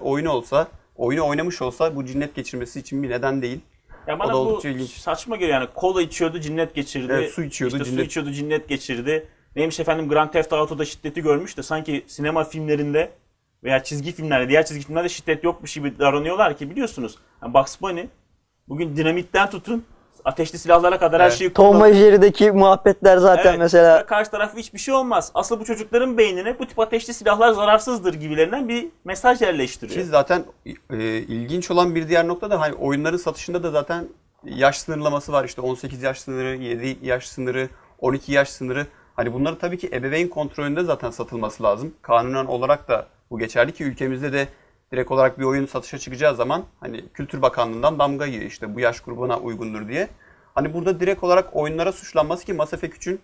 oyunu oynamış olsa bu cinnet geçirmesi için bir neden değil. Ya O bana da bu oldukça ilginç. saçma geliyor yani. Kola içiyordu, cinnet geçirdi. Evet, su içiyordu, işte cinnet- su içiyordu, cinnet geçirdi. Neymiş efendim, Grand Theft Auto'da şiddeti görmüş de sanki sinema filmlerinde veya çizgi filmlerde, diğer çizgi filmlerde şiddet yokmuş gibi davranıyorlar ki biliyorsunuz. Yani Bugs Bunny bugün dinamitten tutun ateşli silahlara kadar her Evet. şeyi Tom kullanıyor. ve Jerry'deki muhabbetler zaten Evet, mesela. karşı tarafı hiçbir şey olmaz. Asıl bu çocukların beynine bu tip ateşli silahlar zararsızdır gibilerinden bir mesaj yerleştiriyor. Ki zaten ilginç olan bir diğer nokta da hani oyunların satışında da zaten yaş sınırlaması var. İşte 18 yaş sınırı, 7 yaş sınırı, 12 yaş sınırı. Hani bunları tabii ki ebeveyn kontrolünde zaten satılması lazım. Kanunen olarak da bu geçerli ki ülkemizde de direkt olarak bir oyun satışa çıkacağı zaman hani Kültür Bakanlığı'ndan damga yiyor, işte bu yaş grubuna uygundur diye. Hani burada direkt olarak oyunlara suçlanması ki Mass Effect 3'ün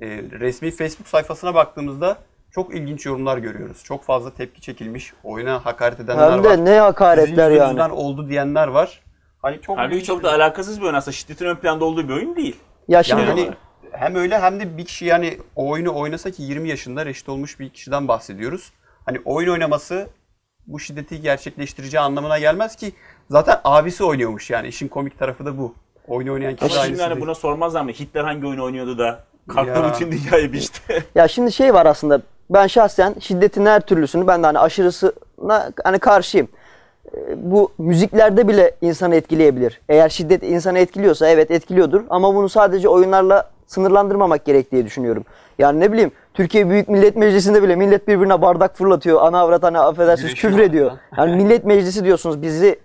resmi Facebook sayfasına baktığımızda çok ilginç yorumlar görüyoruz. Çok fazla tepki çekilmiş. Oyuna hakaret edenler Hem var. de ne hakaretler Sizin yani. yüzünüzden oldu diyenler var. Hani çok Halbuki ilginç çok bir- da alakasız bir oyun aslında. Şiddetin ön planda olduğu bir oyun değil. Ya şimdi Yani hani olarak. hem öyle hem de bir kişi, yani o oyunu oynasa ki 20 yaşında reşit olmuş bir kişiden bahsediyoruz. Hani oyun oynaması bu şiddeti gerçekleştireceği anlamına gelmez ki zaten abisi oynuyormuş, yani işin komik tarafı da bu. Oyunu oynayan kişi Ama de şimdi aynısı hani değil. buna sormazlar mı? Hitler hangi oyun oynuyordu da kalktı Ya. bütün dünyayı biçti. Ya şimdi şey var aslında. Ben şahsen şiddetin her türlüsünü, ben de hani aşırısına hani karşıyım. Bu müziklerde bile insanı etkileyebilir. Eğer şiddet insanı etkiliyorsa evet etkiliyordur ama bunu sadece oyunlarla sınırlandırmamak gerek diye düşünüyorum. Yani ne bileyim, Türkiye Büyük Millet Meclisi'nde bile millet birbirine bardak fırlatıyor. Ana avrat hani affedersiniz Güreşiyor küfür ediyor. hatta. Yani millet meclisi diyorsunuz, bizi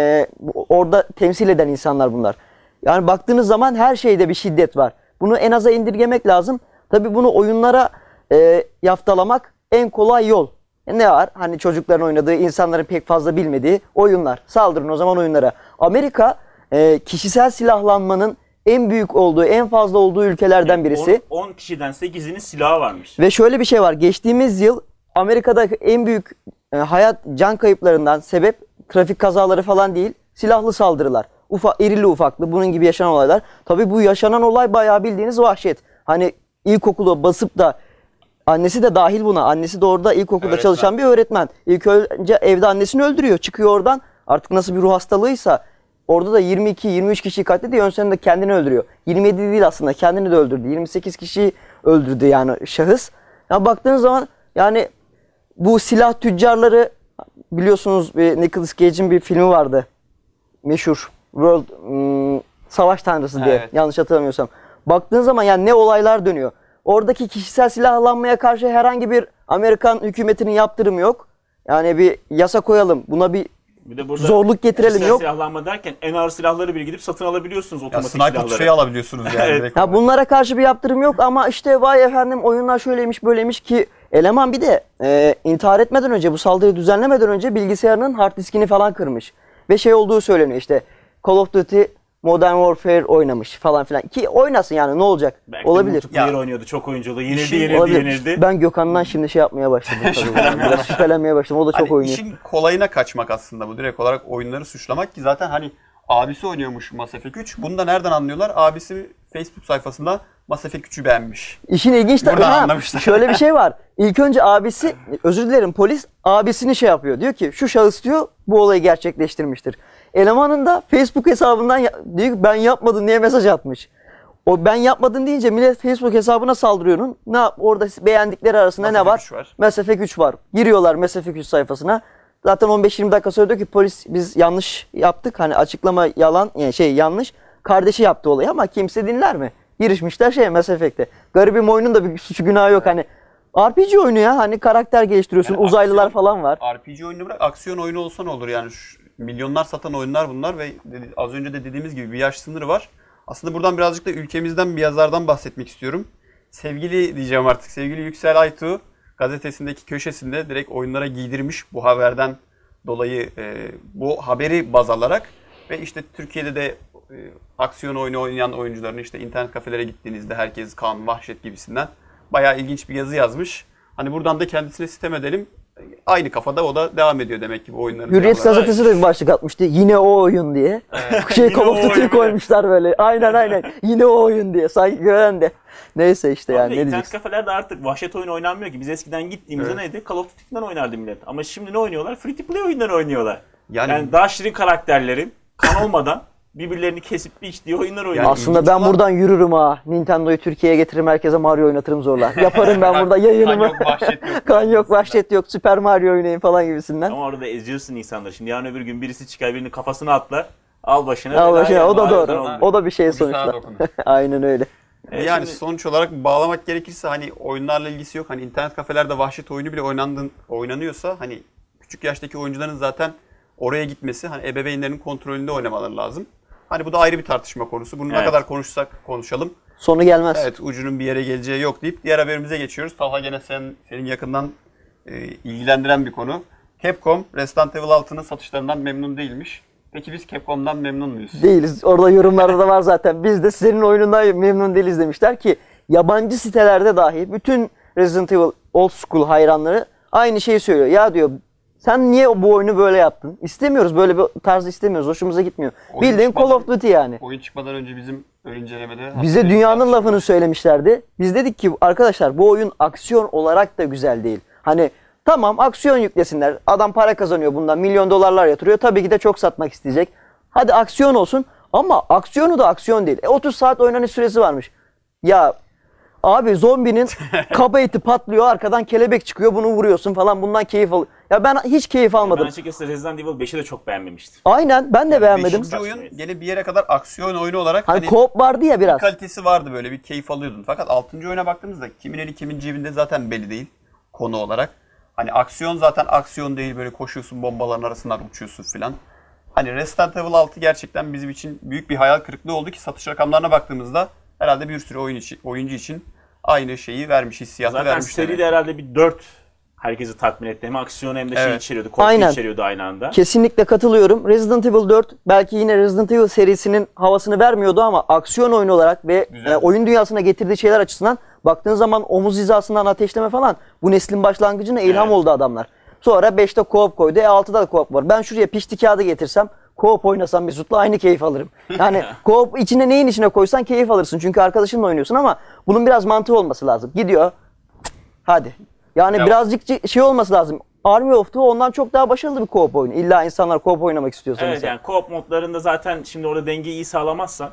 orada temsil eden insanlar bunlar. Yani baktığınız zaman her şeyde bir şiddet var. Bunu en aza indirgemek lazım. Tabii bunu oyunlara yaftalamak en kolay yol. Ne var? Hani çocukların oynadığı, insanların pek fazla bilmediği oyunlar. Saldırın o zaman oyunlara. Amerika kişisel silahlanmanın en büyük olduğu, en fazla olduğu ülkelerden birisi. 10 kişiden 8'inin silahı varmış. Ve şöyle bir şey var. Geçtiğimiz yıl Amerika'da en büyük can kayıplarından sebep trafik kazaları falan değil, silahlı saldırılar. İrili ufaklı bunun gibi yaşanan olaylar. Tabii bu yaşanan olay bayağı bildiğiniz vahşet. Hani ilkokula basıp da, annesi de dahil buna, annesi de orada ilkokulda Öğretmen. çalışan bir öğretmen. İlk önce evde annesini öldürüyor. Çıkıyor oradan, artık nasıl bir ruh hastalığıysa orada da 22-23 kişiyi katlediyor. Ön sonunda kendini öldürüyor. 27 değil aslında, kendini de öldürdü. 28 kişiyi öldürdü yani şahıs. Ya baktığınız zaman yani bu silah tüccarları, biliyorsunuz Nicolas Cage'in bir filmi vardı. Meşhur Savaş Tanrısı diye, Evet. yanlış hatırlamıyorsam. Baktığın zaman yani ne olaylar dönüyor. Oradaki kişisel silahlanmaya karşı herhangi bir Amerikan hükümetinin yaptırımı yok. Yani bir yasa koyalım, buna bir Bir de burada zorluk getirelim kişisel yok. silahlanma derken en ağır silahları bile gidip satın alabiliyorsunuz, Ya otomatik sniper silahları. tüfeği alabiliyorsunuz yani. Evet. direkt Ya olarak. bunlara karşı bir yaptırım yok ama işte vay efendim oyunlar şöyleymiş böyleymiş ki eleman bir de intihar etmeden önce, bu saldırıyı düzenlemeden önce bilgisayarının hard diskini falan kırmış. Ve şey olduğu söyleniyor, işte Call of Duty Modern Warfare oynamış falan filan. Ki oynasın yani, ne olacak? Belki Olabilir. multiplayer Ya. oynuyordu, çok oyunculu. Yenildi, İşin- yenildi, Olabilir. yenildi. Ben Gökhan'dan şimdi şey yapmaya başladım tabii. Biraz şüphelenmeye başladım. O da çok Hani oynuyor. işin kolayına kaçmak aslında bu. Direkt olarak oyunları suçlamak ki zaten hani abisi oynuyormuş Mass Effect 3. Bunu da nereden anlıyorlar? Abisi Facebook sayfasında Mass Effect 3'ü beğenmiş. İşin ilginç tarafı Buradan anlamışlar. şöyle bir şey var. İlk önce abisi, özür dilerim polis abisini şey yapıyor. Diyor ki şu şahıs diyor bu olayı gerçekleştirmiştir. Elemanın da Facebook hesabından diyor ki ben yapmadım diye mesaj atmış. O ben yapmadım deyince millet Facebook hesabına saldırıyor. Orada beğendikleri arasında Mass ne Effect var? 3 var. Mass Effect 3 var. Giriyorlar Mass Effect 3 sayfasına. Zaten 15-20 dakika sonra diyor ki polis biz yanlış yaptık. Hani açıklama yalan yani yanlış. Kardeşi yaptı olayı ama kimse dinler mi? Girişmişler Mass Effect'te. Garibim oyunun da bir suçu günahı yok hani. RPG oyunu ya hani karakter geliştiriyorsun. Yani uzaylılar aksiyon, falan var. RPG oyunu bırak, aksiyon oyunu olsa ne olur yani milyonlar satan oyunlar bunlar ve az önce de dediğimiz gibi bir yaş sınırı var. Aslında buradan birazcık da ülkemizden bir yazardan bahsetmek istiyorum. Sevgili diyeceğim artık, sevgili Yüksel Aytuğ gazetesindeki köşesinde direkt oyunlara giydirmiş bu haberden dolayı bu haberi baz alarak ve işte Türkiye'de de aksiyon oyunu oynayan oyuncuların işte internet kafelere gittiğinizde herkes kan, vahşet gibisinden bayağı ilginç bir yazı yazmış. Hani buradan da kendisine sitem edelim. Aynı kafada o da devam ediyor demek ki bu oyunların. Hürriyet gazetesi de bir başlık atmıştı. Yine o oyun diye. Call of Duty koymuşlar böyle. Aynen. Yine o oyun diye. Sanki gören de. Neyse işte yani ne İnternet diyeceksin. kafelerde artık vahşet oyunu oynanmıyor ki. Biz eskiden gittiğimizde neydi? Call of Duty'den oynardı millet. Ama şimdi ne oynuyorlar? Free to play oyunları oynuyorlar. Yani daha şirin karakterlerin kan olmadan birbirlerini kesip biçtiği oyunlar oynuyor. Aslında ben buradan yürürüm ha. Nintendo'yu Türkiye'ye getiririm, herkese Mario oynatırım zorla. Yaparım ben burada yayınımı. Kan yok, vahşet yok. Kan yok, vahşet yok. Süper Mario oynayın falan gibisinden. Ama orada eziyorsun insanları. Şimdi yarın öbür gün birisi çıkar birinin kafasına atlar. Al başına. Al başına. O da Mağazadan doğru. oldu. O da bir şey Ucu sağa sonuçta. dokunur. Aynen öyle. Yani Şimdi- sonuç olarak bağlamak gerekirse hani oyunlarla ilgisi yok. Hani internet kafelerde vahşet oyunu bile oynanıyorsa hani küçük yaştaki oyuncuların zaten oraya gitmesi hani ebeveynlerin kontrolünde oynamaları lazım. Hani bu da ayrı bir tartışma konusu. Bunu ne Evet. kadar konuşsak konuşalım. Sonu gelmez. Evet, ucunun bir yere geleceği yok deyip diğer haberimize geçiyoruz. Talha gene senin yakından ilgilendiren bir konu. Capcom Resident Evil 6'nın satışlarından memnun değilmiş. Peki biz Capcom'dan memnun muyuz? Değiliz. Orada yorumlarda da var zaten. Biz de senin oyunundan memnun değiliz demişler ki yabancı sitelerde dahi bütün Resident Evil Old School hayranları aynı şeyi söylüyor. Ya diyor sen niye bu oyunu böyle yaptın? İstemiyoruz, böyle bir tarz istemiyoruz. Hoşumuza gitmiyor. Oyun Bildiğin Call çıkmadan- of Duty yani. Oyun çıkmadan önce bizim ön incelemede... Bize dünyanın lafını söylemişlerdi. Biz dedik ki arkadaşlar bu oyun aksiyon olarak da güzel değil. Hani tamam aksiyon yüklesinler. Adam para kazanıyor bundan. Milyon dolarlar yatırıyor. Tabii ki de çok satmak isteyecek. Hadi aksiyon olsun ama aksiyonu da aksiyon değil. 30 saat oynanış süresi varmış. Ya abi zombinin kaba eti patlıyor, arkadan kelebek çıkıyor, bunu vuruyorsun falan, bundan keyif al. Ya ben hiç keyif Ben almadım. açıkçası Resident Evil 5'i de çok beğenmemiştim. Aynen ben de beğenmedim. 5. oyun gene bir yere kadar aksiyon oyunu olarak Hani co-op vardı ya biraz. kalitesi vardı, böyle bir keyif alıyordun. Fakat 6. oyuna baktığımızda kimin eli kimin cebinde zaten belli değil konu olarak. Hani aksiyon zaten aksiyon değil, böyle koşuyorsun bombaların arasından uçuyorsun filan. Hani Resident Evil 6 gerçekten bizim için büyük bir hayal kırıklığı oldu ki satış rakamlarına baktığımızda herhalde bir sürü oyuncu için aynı şeyi vermiş, hissiyatı Zaten vermiş. seride herhalde bir 4 herkesi tatmin etti. Hem aksiyon hem de şey Evet. içeriyordu. Korku Aynen. içeriyordu aynı anda. Kesinlikle katılıyorum. Resident Evil 4 belki yine Resident Evil serisinin havasını vermiyordu ama aksiyon oyunu olarak ve Güzel. oyun dünyasına getirdiği şeyler açısından baktığın zaman omuz hizasından ateşleme falan bu neslin başlangıcına ilham Evet. oldu adamlar. Sonra 5'te co-op koydu. 6'da da co-op var. Ben şuraya pişti kağıdı getirsem co-op oynasam Mesut'la aynı keyif alırım. Yani co-op içine neyin içine koysan keyif alırsın. Çünkü arkadaşınla oynuyorsun ama bunun biraz mantığı olması lazım. Gidiyor. Hadi. Yani Ya- birazcık şey olması lazım. Army of Two ondan çok daha başarılı bir co-op oyunu. İlla insanlar co-op oynamak istiyorsa Evet mesela. yani co-op modlarında zaten şimdi orada dengeyi iyi sağlamazsan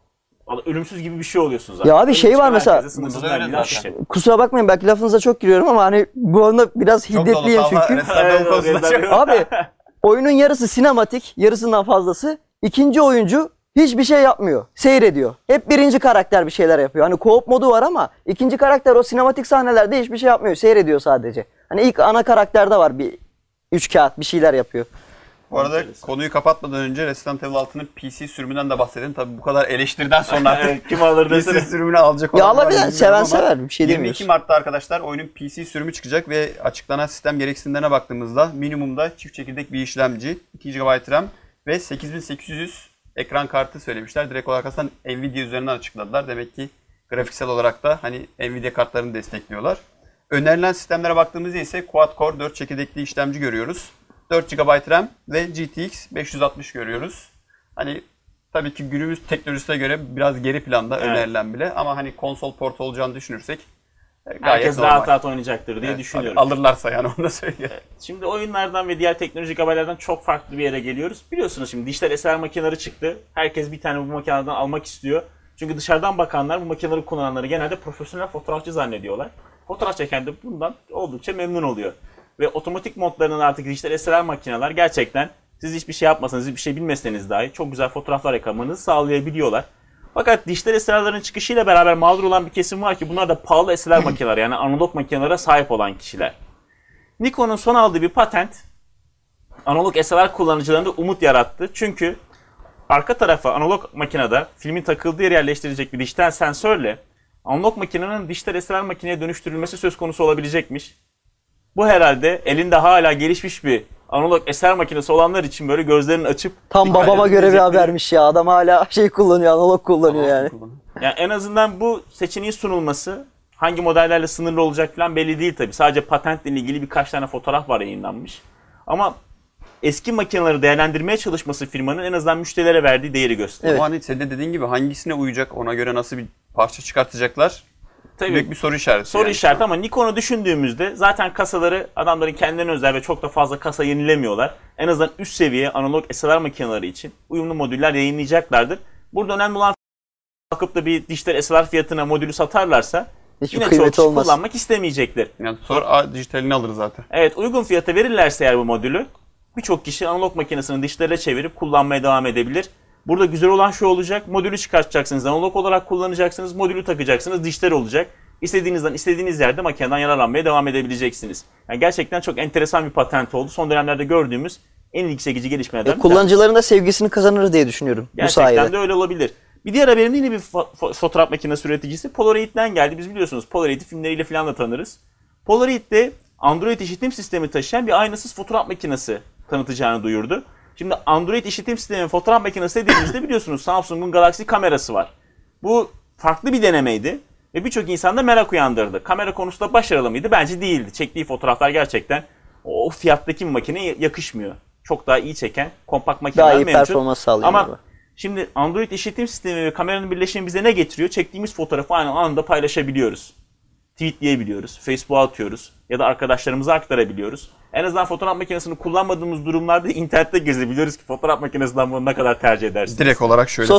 ölümsüz gibi bir şey oluyorsun zaten. Ya abi şey Ölüm var çıkan mesela- herkese sınırsız Bunda da öyle vergiler zaten. şey. Kusura bakmayın belki lafınıza çok giriyorum ama hani bu anda biraz Çok dolu, hiddetliyim Talha çünkü. Resident Evil Evet, konusunda Resident çok- Abi oyunun yarısı sinematik, yarısından fazlası. İkinci oyuncu hiçbir şey yapmıyor. Seyrediyor. Hep birinci karakter bir şeyler yapıyor. Hani co-op modu var ama ikinci karakter o sinematik sahnelerde hiçbir şey yapmıyor. Seyrediyor sadece. Hani ilk ana karakterde var bir üç kağıt bir şeyler yapıyor. Bu arada konuyu kapatmadan önce Resident Evil 6'nın PC sürümünden de bahsedelim. Tabii bu kadar eleştiriden sonra artık Evet, kim alır PC desene. sürümünü alacak Ya olan var alabilir, mı seven bilmiyorum ama sever, bir şey 22 demiyoruz. Mart'ta arkadaşlar oyunun PC sürümü çıkacak ve açıklanan sistem gereksinimlerine baktığımızda minimumda çift çekirdek bir işlemci, 2 GB RAM ve 8800 ekran kartı söylemişler. Direkt olarak aslında Nvidia üzerinden açıkladılar. Demek ki grafiksel olarak da hani Nvidia kartlarını destekliyorlar. Önerilen sistemlere baktığımızda ise Quad-Core 4 çekirdekli işlemci görüyoruz. 4 GB RAM ve GTX 560 görüyoruz. Hani tabii ki günümüz teknolojisine göre biraz geri planda Evet. önerilen bile. Ama hani konsol portu olacağını düşünürsek gayet Herkes normal. rahat rahat oynayacaktır diye Evet, düşünüyorum. tabii alırlarsa yani onu da söyleyeyim. Şimdi oyunlardan ve diğer teknolojik haberlerden çok farklı bir yere geliyoruz. Biliyorsunuz şimdi dijital SLR makineleri çıktı. Herkes bir tane bu makineden almak istiyor. Çünkü dışarıdan bakanlar bu makineleri kullananları genelde profesyonel fotoğrafçı zannediyorlar. Fotoğraf çeken de bundan oldukça memnun oluyor. Ve otomatik modlarının artık dijital SLR makineler gerçekten siz hiçbir şey yapmasanız, hiçbir şey bilmeseniz dahi çok güzel fotoğraflar yakalamanızı sağlayabiliyorlar. Fakat dijital SLR'ların çıkışıyla beraber mağdur olan bir kesim var ki bunlar da pahalı SLR makineler yani analog makinelere sahip olan kişiler. Nikon'un son aldığı bir patent analog SLR kullanıcılarında umut yarattı. Çünkü arka tarafa analog makinede filmin takıldığı yere yerleştirilecek bir dijital sensörle analog makinenin dijital SLR makineye dönüştürülmesi söz konusu olabilecekmiş. Bu herhalde elinde hala gelişmiş bir analog SLR makinesi olanlar için böyle gözlerini açıp Tam babama göre bir habermiş ya. Adam hala şey kullanıyor, analog kullanıyor yani. yani en azından bu seçeneğin sunulması hangi modellerle sınırlı olacak falan belli değil tabii. Sadece patentle ilgili birkaç tane fotoğraf var yayınlanmış. Ama eski makineleri değerlendirmeye çalışması firmanın en azından müşterilere verdiği değeri gösteriyor. Evet. Ama hani senin de dediğin gibi hangisine uyacak, ona göre nasıl bir parça çıkartacaklar? Tabii. Büyük bir soru işareti. Soru yani. işareti ama Nikon'u düşündüğümüzde zaten kasaları adamların kendilerine özel ve çok da fazla kasa yenilemiyorlar. En azından üst seviye analog SLR makineleri için uyumlu modüller yayınlayacaklardır. Burada önemli olan bakıp da bir dijital SLR fiyatına modülü satarlarsa Hiçbir yine çok kıymeti kişi olmaz. kullanmak istemeyecektir. Yani sonra dijitalini alır zaten. Evet, uygun fiyata verirlerse eğer bu modülü birçok kişi analog makinesini dijitale çevirip kullanmaya devam edebilir. Burada güzel olan şu olacak, modülü çıkartacaksınız, analog olarak kullanacaksınız, modülü takacaksınız, dijital olacak. İstediğinizden, istediğiniz yerde makineden yararlanmaya devam edebileceksiniz. Yani gerçekten çok enteresan bir patent oldu. Son dönemlerde gördüğümüz en ilgi çekici gelişmelerden bir tanesi. Kullanıcıların da sevgisini kazanır diye düşünüyorum bu sayede. Gerçekten de öyle olabilir. Bir diğer haberim de yine bir fotoğraf makinesi üreticisi Polaroid'den geldi. Biz biliyorsunuz Polaroid'i filmleriyle falan da tanırız. Polaroid'de Android işletim sistemi taşıyan bir aynasız fotoğraf makinesi tanıtacağını duyurdu. Şimdi Android işletim sistemi fotoğraf makinesi dediğimizde biliyorsunuz Samsung'un Galaxy kamerası var. Bu farklı bir denemeydi ve birçok insanda merak uyandırdı. Kamera konusunda başarılı mıydı? Bence değildi. Çektiği fotoğraflar gerçekten o fiyattaki bir makineye yakışmıyor. Çok daha iyi çeken kompakt makineler Daha iyi mevcut. performans sağlıyor. Ama abi. şimdi Android işletim sistemi ve kameranın birleşimi bize ne getiriyor? Çektiğimiz fotoğrafı aynı anda paylaşabiliyoruz. Tweetleyebiliyoruz, Facebook'a atıyoruz ya da arkadaşlarımıza aktarabiliyoruz. En azından fotoğraf makinesini kullanmadığımız durumlarda internette gezebiliyoruz ki fotoğraf makinesinden bunu ne kadar tercih edersiniz? Direkt olarak şöyle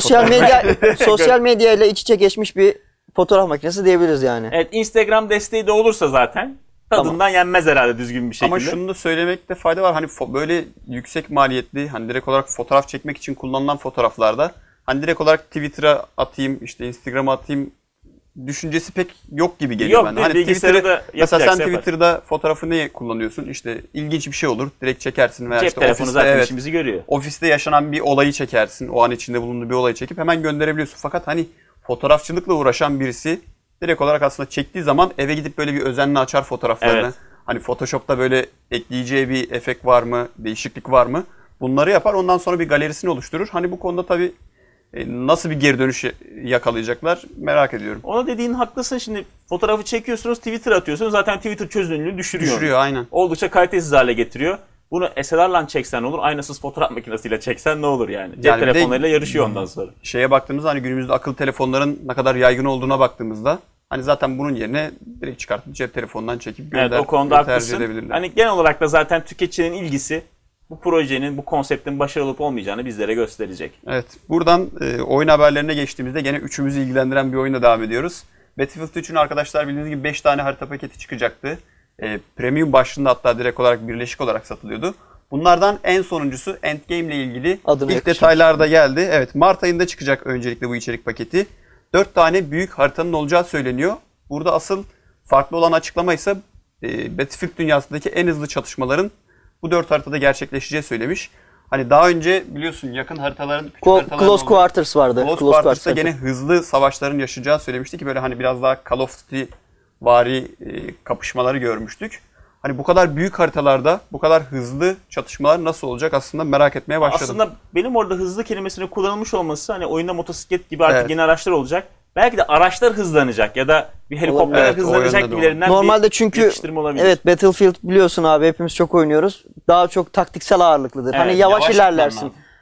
Sosyal medya ile iç içe geçmiş bir fotoğraf makinesi diyebiliriz yani. Evet, Instagram desteği de olursa zaten tadından yenmez herhalde düzgün bir şekilde. Ama şunu da söylemekte fayda var. Hani böyle yüksek maliyetli, hani direkt olarak fotoğraf çekmek için kullanılan fotoğraflarda hani direkt olarak Twitter'a atayım, işte Instagram'a atayım düşüncesi pek yok gibi geliyor Yok, bana. değil, Hani bilgisayarı da mesela sen yapacaksa yapar. Twitter'da fotoğrafı ne kullanıyorsun? İşte ilginç bir şey olur. Direkt çekersin veya Cep işte telefonu ofiste, zaten işimizi görüyor. ofiste yaşanan bir olayı çekersin. O an içinde bulunduğu bir olayı çekip hemen gönderebiliyorsun. Fakat hani fotoğrafçılıkla uğraşan birisi direkt olarak aslında çektiği zaman eve gidip böyle bir özenle açar fotoğraflarını. Evet. Hani Photoshop'ta böyle ekleyeceği bir efekt var mı, değişiklik var mı? Bunları yapar. Ondan sonra bir galerisini oluşturur. Hani bu konuda tabii nasıl bir geri dönüş yakalayacaklar merak ediyorum. Ona dediğin haklısın. Şimdi fotoğrafı çekiyorsunuz, Twitter atıyorsunuz. Zaten Twitter çözünürlüğünü düşürüyor. Düşürüyor aynen. Oldukça kalitesiz hale getiriyor. Bunu SLR'la çeksen ne olur, aynasız fotoğraf makinesiyle çeksen ne olur yani. Cep Yani bir de- telefonlarıyla yarışıyor ondan sonra. Şeye baktığımızda hani günümüzde akıllı telefonların ne kadar yaygın olduğuna baktığımızda hani zaten bunun yerine direkt çıkartıp cep telefonundan çekip Evet, o konuda tercih haklısın. edebilirler. Hani genel olarak da zaten tüketicinin ilgisi bu projenin, bu konseptin başarılı olup olmayacağını bizlere gösterecek. Evet, buradan oyun haberlerine geçtiğimizde gene üçümüzü ilgilendiren bir oyunla devam ediyoruz. Battlefield 3'ün arkadaşlar bildiğiniz gibi 5 tane harita paketi çıkacaktı. Premium başlığında hatta direkt olarak birleşik olarak satılıyordu. Bunlardan en sonuncusu Endgame ile ilgili Adını ilk yakışır. detaylar da geldi. Evet, Mart ayında çıkacak öncelikle bu içerik paketi. 4 tane büyük haritanın olacağı söyleniyor. Burada asıl farklı olan açıklama ise Battlefield dünyasındaki en hızlı çatışmaların bu 4 haritada gerçekleşeceği söylemiş. Hani daha önce biliyorsun yakın haritaların, küçük haritaların Close Quarters vardı. Close Quarters'ta gene hızlı savaşların yaşayacağı söylemişti ki böyle hani biraz daha Call of Duty vari kapışmaları görmüştük. Hani bu kadar büyük haritalarda bu kadar hızlı çatışmalar nasıl olacak aslında merak etmeye başladım. Aslında benim orada hızlı kelimesinin kullanılmış olması hani oyunda motosiklet gibi artık Evet. yeni araçlar olacak. Belki de araçlar hızlanacak ya da bir helikopterler Evet, o hızlanacak yönde de gibilerinden Normalde bir çünkü yakıştırma olabilir. evet Battlefield biliyorsun abi hepimiz çok oynuyoruz. Daha çok taktiksel ağırlıklıdır. Evet, hani yavaş yavaş ilerlersin. gitmen lazım.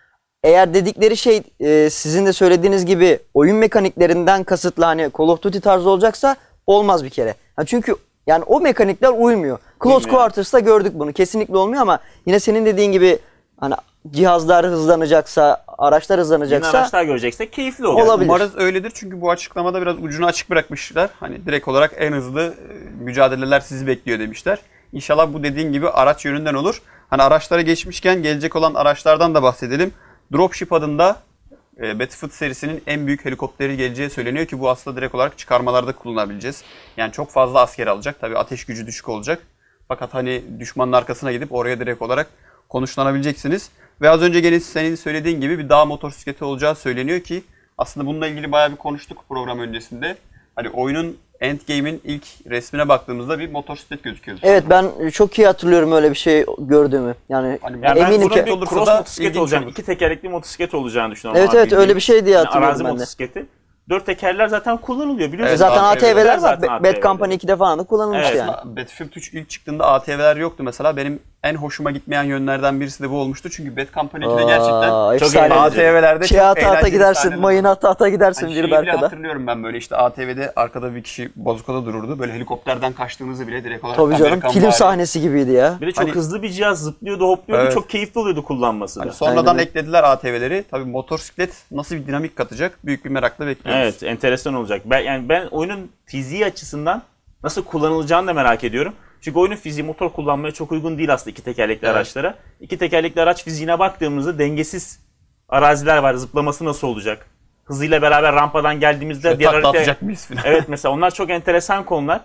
eğer dedikleri şey sizin de söylediğiniz gibi oyun mekaniklerinden kasıtlı hani Call of Duty tarzı olacaksa olmaz bir kere. Çünkü yani o mekanikler uymuyor. Close Quarters'ta gördük bunu. Kesinlikle olmuyor ama yine senin dediğin gibi hani cihazlar hızlanacaksa, araçlar hızlanacaksa yeni araçlar göreceksek keyifli olur. olabilir. Umarız öyledir çünkü bu açıklamada biraz ucunu açık bırakmışlar. Hani direkt olarak en hızlı mücadeleler sizi bekliyor demişler. İnşallah bu dediğin gibi araç yönünden olur. Hani araçlara geçmişken gelecek olan araçlardan da bahsedelim. Dropship adında Battlefield serisinin en büyük helikopteri geleceği söyleniyor ki bu aslında direkt olarak çıkarmalarda kullanabileceğiz. Yani çok fazla asker alacak. Tabii ateş gücü düşük olacak. Fakat hani düşmanın arkasına gidip oraya direkt olarak konuşlanabileceksiniz. Ve az önce gene senin söylediğin gibi bir dağ motosikleti olacağı söyleniyor ki aslında bununla ilgili bayağı bir konuştuk program öncesinde. Hani oyunun Endgame'in ilk resmine baktığımızda bir motosiklet gözüküyordu. Evet, ben çok iyi hatırlıyorum öyle bir şey gördüğümü. Yani Hani Yani ben eminim bunun ki bir cross da motosiklet ilginç olacağını, olur. 2 tekerlekli motosiklet olacağını düşünüyorum. Evet, Ama evet, öyle bir bildiğimiz şey diye yani hatırlıyorum arazi ben de. motosikleti. 4 tekerler zaten kullanılıyor biliyorsunuz. Evet, zaten ATV'ler ATV'ler var. zaten Bad ATV'ler. Company 2'de falan da kullanılmış Evet. yani. Battlefield 3 ilk çıktığında ATV'ler yoktu mesela. Benim en hoşuma gitmeyen yönlerden birisi de bu olmuştu. Çünkü Bad Company 2'de gerçekten çok efsane. eğlenceli. ATV'lerde Şey çok ata ata eğlenceli gidersin, sahneler mayın var. ata ata gidersin Hani biri şeyi de bile arkada. hatırlıyorum ben böyle işte ATV'de arkada bir kişi bozukada dururdu. Böyle helikopterden kaçtığınızı bile direkt olarak Tabii canım, Amerikan film vari. sahnesi gibiydi ya. Bir de çok Hani- hızlı bir cihaz zıplıyordu, hopluyordu. Evet. Çok keyifli oluyordu kullanması da. Hani sonradan Aynen. eklediler ATV'leri. Tabii motosiklet nasıl bir dinamik katacak? Büyük bir merakla bekliyoruz. Evet, enteresan olacak. Ben oyunun fiziği açısından nasıl kullanılacağını da merak ediyorum. Çünkü oyunun fiziği motor kullanmaya çok uygun değil aslında 2 tekerlekli Evet. araçlara. 2 tekerlekli araç fiziğine baktığımızda dengesiz araziler var. Zıplaması nasıl olacak? Hızıyla beraber rampadan geldiğimizde Şöyle diğer takla haritaya... atacak mıyız falan. Evet, mesela onlar çok enteresan konular.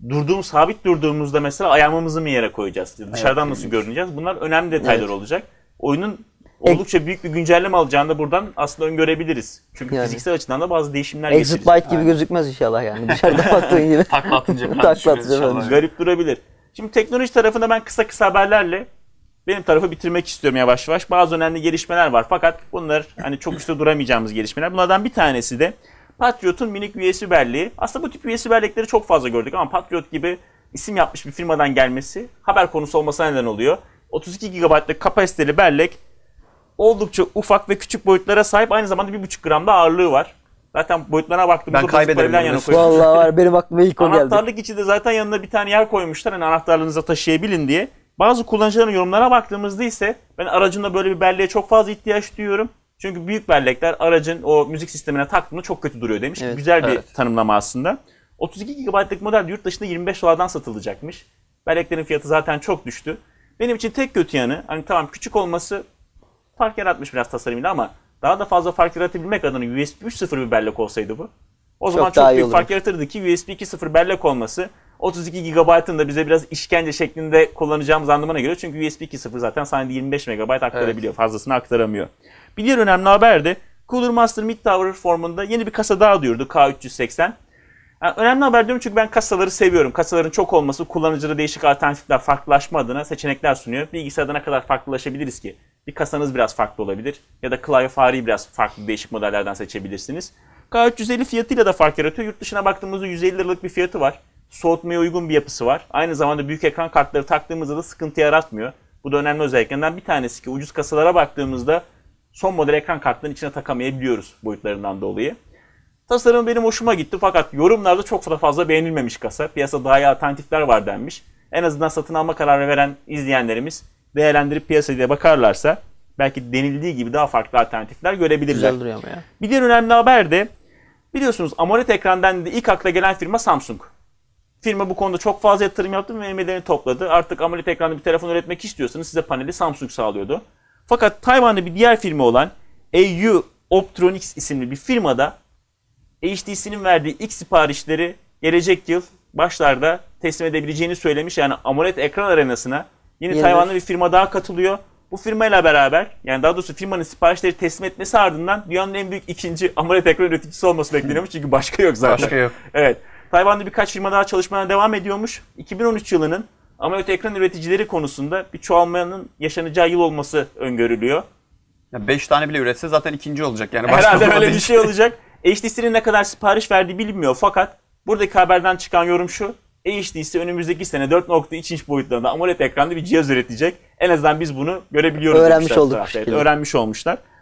Sabit durduğumuzda mesela ayağımızı mı yere koyacağız? Dışarıdan nasıl ilginç. görüneceğiz? Bunlar önemli detaylar Evet. olacak. Oyunun oldukça büyük bir güncelleme alacağını da buradan aslında öngörebiliriz. Çünkü Yani. fiziksel açıdan da bazı değişimler Exit getirecek. Byte gibi gözükmez inşallah yani. Dışarıda baktığın gibi. Takla atınca falan Takla düşüyoruz atınca falan inşallah. Garip durabilir. Şimdi teknoloji tarafında ben kısa haberlerle benim tarafı bitirmek istiyorum yavaş yavaş. Bazı önemli gelişmeler var fakat bunlar hani çok üstte duramayacağımız gelişmeler. Bunlardan bir tanesi de Patriot'un minik USB belleği. Aslında bu tip USB bellekleri çok fazla gördük ama Patriot gibi isim yapmış bir firmadan gelmesi haber konusu olmasına neden oluyor. 32 GB'lık kapasiteli bellek oldukça ufak ve küçük boyutlara sahip, aynı zamanda 1,5 gram da ağırlığı var. Zaten boyutlarına baktığımızda Ben kaybederim bozuk bunu. yana koymuşlar. Vallahi var, benim aklıma ilk o geldi. Anahtarlık içi de zaten yanına bir tane yer koymuşlar. Hani anahtarlarınıza taşıyabilin diye. Bazı kullanıcıların yorumlarına baktığımızda ise ben aracımda böyle bir belleğe çok fazla ihtiyaç duyuyorum. Çünkü büyük bellekler aracın o müzik sistemine taktığında çok kötü duruyor demiş. Evet, Güzel bir evet. tanımlama aslında. 32 GB'lık model yurt dışında 25 dolardan satılacakmış. Belleklerin fiyatı zaten çok düştü. Benim için tek kötü yanı, hani tamam küçük olması fark yaratmış biraz tasarımıyla ama daha da fazla fark yaratabilmek adına USB 3.0 bir bellek olsaydı bu. O zaman daha çok iyi büyük olurdu. fark yaratırdı ki USB 2.0 bellek olması 32 GB'ın da bize biraz işkence şeklinde kullanacağımız anlamına geliyor. Çünkü USB 2.0 zaten sadece 25 MB aktarabiliyor. Fazlasını aktaramıyor. Bir diğer önemli haber de Cooler Master Mid Tower formunda yeni bir kasa daha duyurdu, K380. Yani önemli haber diyorum çünkü ben kasaları seviyorum. Kasaların çok olması kullanıcıda değişik alternatifler, farklılaşma adına seçenekler sunuyor. Bilgisayarda ne kadar farklılaşabiliriz ki? Bir kasanız biraz farklı olabilir ya da klavye fareyi biraz farklı değişik modellerden seçebilirsiniz. K350 fiyatıyla da fark yaratıyor. Yurt dışına baktığımızda 150 liralık bir fiyatı var. Soğutmaya uygun bir yapısı var. Aynı zamanda büyük ekran kartları taktığımızda da sıkıntı yaratmıyor. Bu da önemli özelliklerinden bir tanesi ki ucuz kasalara baktığımızda son model ekran kartlarının içine takamayabiliyoruz boyutlarından dolayı. Tasarım benim hoşuma gitti fakat yorumlarda çok fazla beğenilmemiş kasa. Piyasada daha iyi alternatifler var denmiş. En azından satın alma kararı veren izleyenlerimiz değerlendirip piyasaya bakarlarsa belki denildiği gibi daha farklı alternatifler görebilirler. Güzel duruyor ama ya. Bir diğer önemli haber de biliyorsunuz AMOLED ekrandan da ilk akla gelen firma Samsung. Firma bu konuda çok fazla yatırım yaptı ve memelerini topladı. Artık AMOLED ekranlı bir telefon üretmek istiyorsanız size paneli Samsung sağlıyordu. Fakat Tayvan'da bir diğer firma olan AU Optronics isimli bir firmada HTC'nin verdiği ilk siparişleri gelecek yıl başlarda teslim edebileceğini söylemiş. Yani AMOLED ekran arenasına yeni Tayvanlı bir firma daha katılıyor. Bu firmayla beraber, yani daha doğrusu firmanın siparişleri teslim etmesi ardından dünyanın en büyük ikinci AMOLED ekran üreticisi olması bekleniyormuş. Çünkü başka yok zaten. Başka yok. Evet. Tayvan'da birkaç firma daha çalışmaya devam ediyormuş. 2013 yılının AMOLED ekran üreticileri konusunda bir çoğalmanın yaşanacağı yıl olması öngörülüyor. 5 tane bile üretse zaten ikinci olacak yani. Başka Herhalde olmadığı böyle bir için. şey olacak. HTC'nin ne kadar sipariş verdiği bilinmiyor fakat buradaki haberden çıkan yorum şu. HTC önümüzdeki sene 4.3 inç boyutlarında AMOLED ekranlı bir cihaz üretecek. En azından biz bunu görebiliyoruz. Öğrenmiş demişler olduk tarafta. bu Evet, şekilde. öğrenmiş olmuşlar.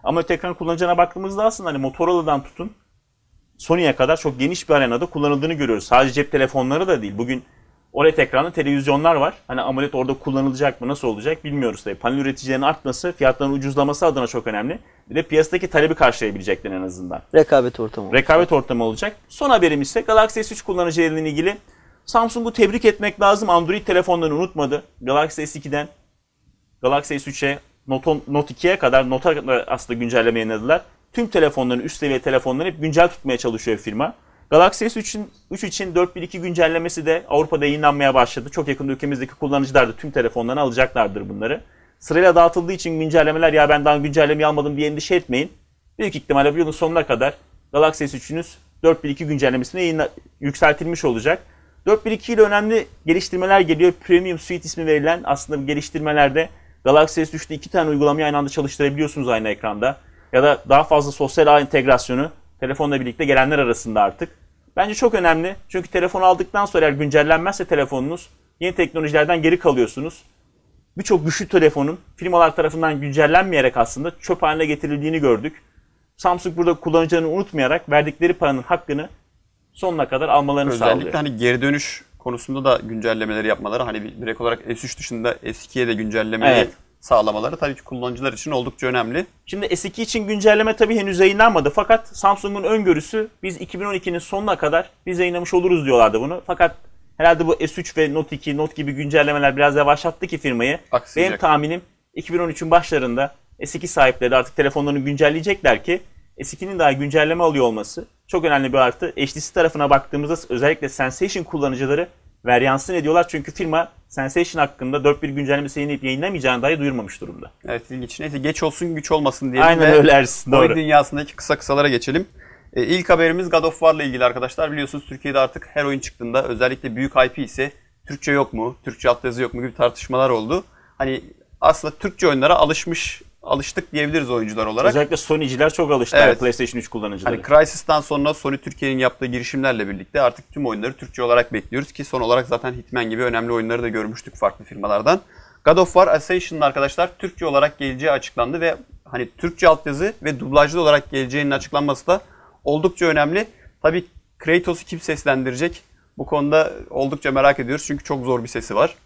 Ama ekran kullanıcına baktığımızda aslında hani Motorola'dan tutun Sony'ye kadar çok geniş bir arenada kullanıldığını görüyoruz. Sadece cep telefonları da değil. Bugün OLED ekranlı televizyonlar var. Hani AMOLED orada kullanılacak mı, nasıl olacak bilmiyoruz tabii. Panel üreticilerinin artması, fiyatların ucuzlaması adına çok önemli. Bir de piyasadaki talebi karşılayabilecekler en azından. Rekabet ortamı. Rekabet ortamı olacak. Son haberim ise Galaxy S3 kullanıcılarıyla ilgili. Samsung'u tebrik etmek lazım. Android telefonlarını unutmadı. Galaxy S2'den Galaxy S3'e, Note 2'ye kadar Note'a aslında güncelleme yayınladılar. Tüm telefonların, üst seviye telefonları hep güncel tutmaya çalışıyor firma. Galaxy S3 için 4.1.2 güncellemesi de Avrupa'da yayınlanmaya başladı. Çok yakında ülkemizdeki kullanıcılar da tüm telefonlarını alacaklardır bunları. Sırayla dağıtıldığı için güncellemeler ya ben daha güncellemeyi almadım diye endişe etmeyin. Büyük ihtimalle bu yılın sonuna kadar Galaxy S3'ünüz 4.1.2 güncellemesine yükseltilmiş olacak. 4.1.2 ile önemli geliştirmeler geliyor. Premium Suite ismi verilen aslında bu geliştirmelerde Galaxy S3'te 2 tane uygulamayı aynı anda çalıştırabiliyorsunuz aynı ekranda. Ya da daha fazla sosyal ağ entegrasyonu telefonla birlikte gelenler arasında artık. Bence çok önemli. Çünkü telefonu aldıktan sonra eğer güncellenmezse telefonunuz yeni teknolojilerden geri kalıyorsunuz. Birçok güçlü telefonun firmalar tarafından güncellenmeyerek aslında çöp haline getirildiğini gördük. Samsung burada kullanıcılarını unutmayarak verdikleri paranın hakkını sonuna kadar almalarını sağlıyor. Özellikle hani geri dönüş konusunda da güncellemeleri yapmaları, hani direkt olarak S3 dışında S2'ye de güncellemeyi sağlamaları tabii ki kullanıcılar için oldukça önemli. Şimdi S2 için güncelleme tabii henüz yayınlanmadı fakat Samsung'un öngörüsü biz 2012'nin sonuna kadar biz yayınlamış oluruz diyorlardı bunu. Fakat herhalde bu S3 ve Note 2, Note gibi güncellemeler biraz yavaşlattı ki firmayı. Aksayacak. Benim tahminim 2013'ün başlarında S2 sahipleri artık telefonlarını güncelleyecekler ki S2'nin daha güncelleme alıyor olması çok önemli bir artı. HTC tarafına baktığımızda özellikle Sensation kullanıcıları varyansın ediyorlar. Çünkü firma Sensation hakkında 4.1 güncellemesi yayınlamayacağını dahi duyurmamış durumda. Evet, ilginç. Neyse, geç olsun güç olmasın diyelim. Aynen öyle Ersin, doğru. Oyun dünyasındaki kısa kısalara geçelim. İlk haberimiz God of War'la ilgili arkadaşlar. Biliyorsunuz Türkiye'de artık her oyun çıktığında özellikle büyük IP ise Türkçe yok mu, Türkçe altyazı yok mu gibi tartışmalar oldu. Hani aslında Türkçe oyunlara alıştık diyebiliriz oyuncular olarak. Özellikle Sony'ciler çok alıştılar, evet. PlayStation 3 kullanıcıları. Hani Crysis'tan sonra Sony Türkiye'nin yaptığı girişimlerle birlikte artık tüm oyunları Türkçe olarak bekliyoruz ki son olarak zaten Hitman gibi önemli oyunları da görmüştük farklı firmalardan. God of War Ascension'ın arkadaşlar Türkçe olarak geleceği açıklandı ve hani Türkçe altyazı ve dublajlı olarak geleceğinin açıklanması da oldukça önemli. Tabii Kratos'u kim seslendirecek? Bu konuda oldukça merak ediyoruz çünkü çok zor bir sesi var.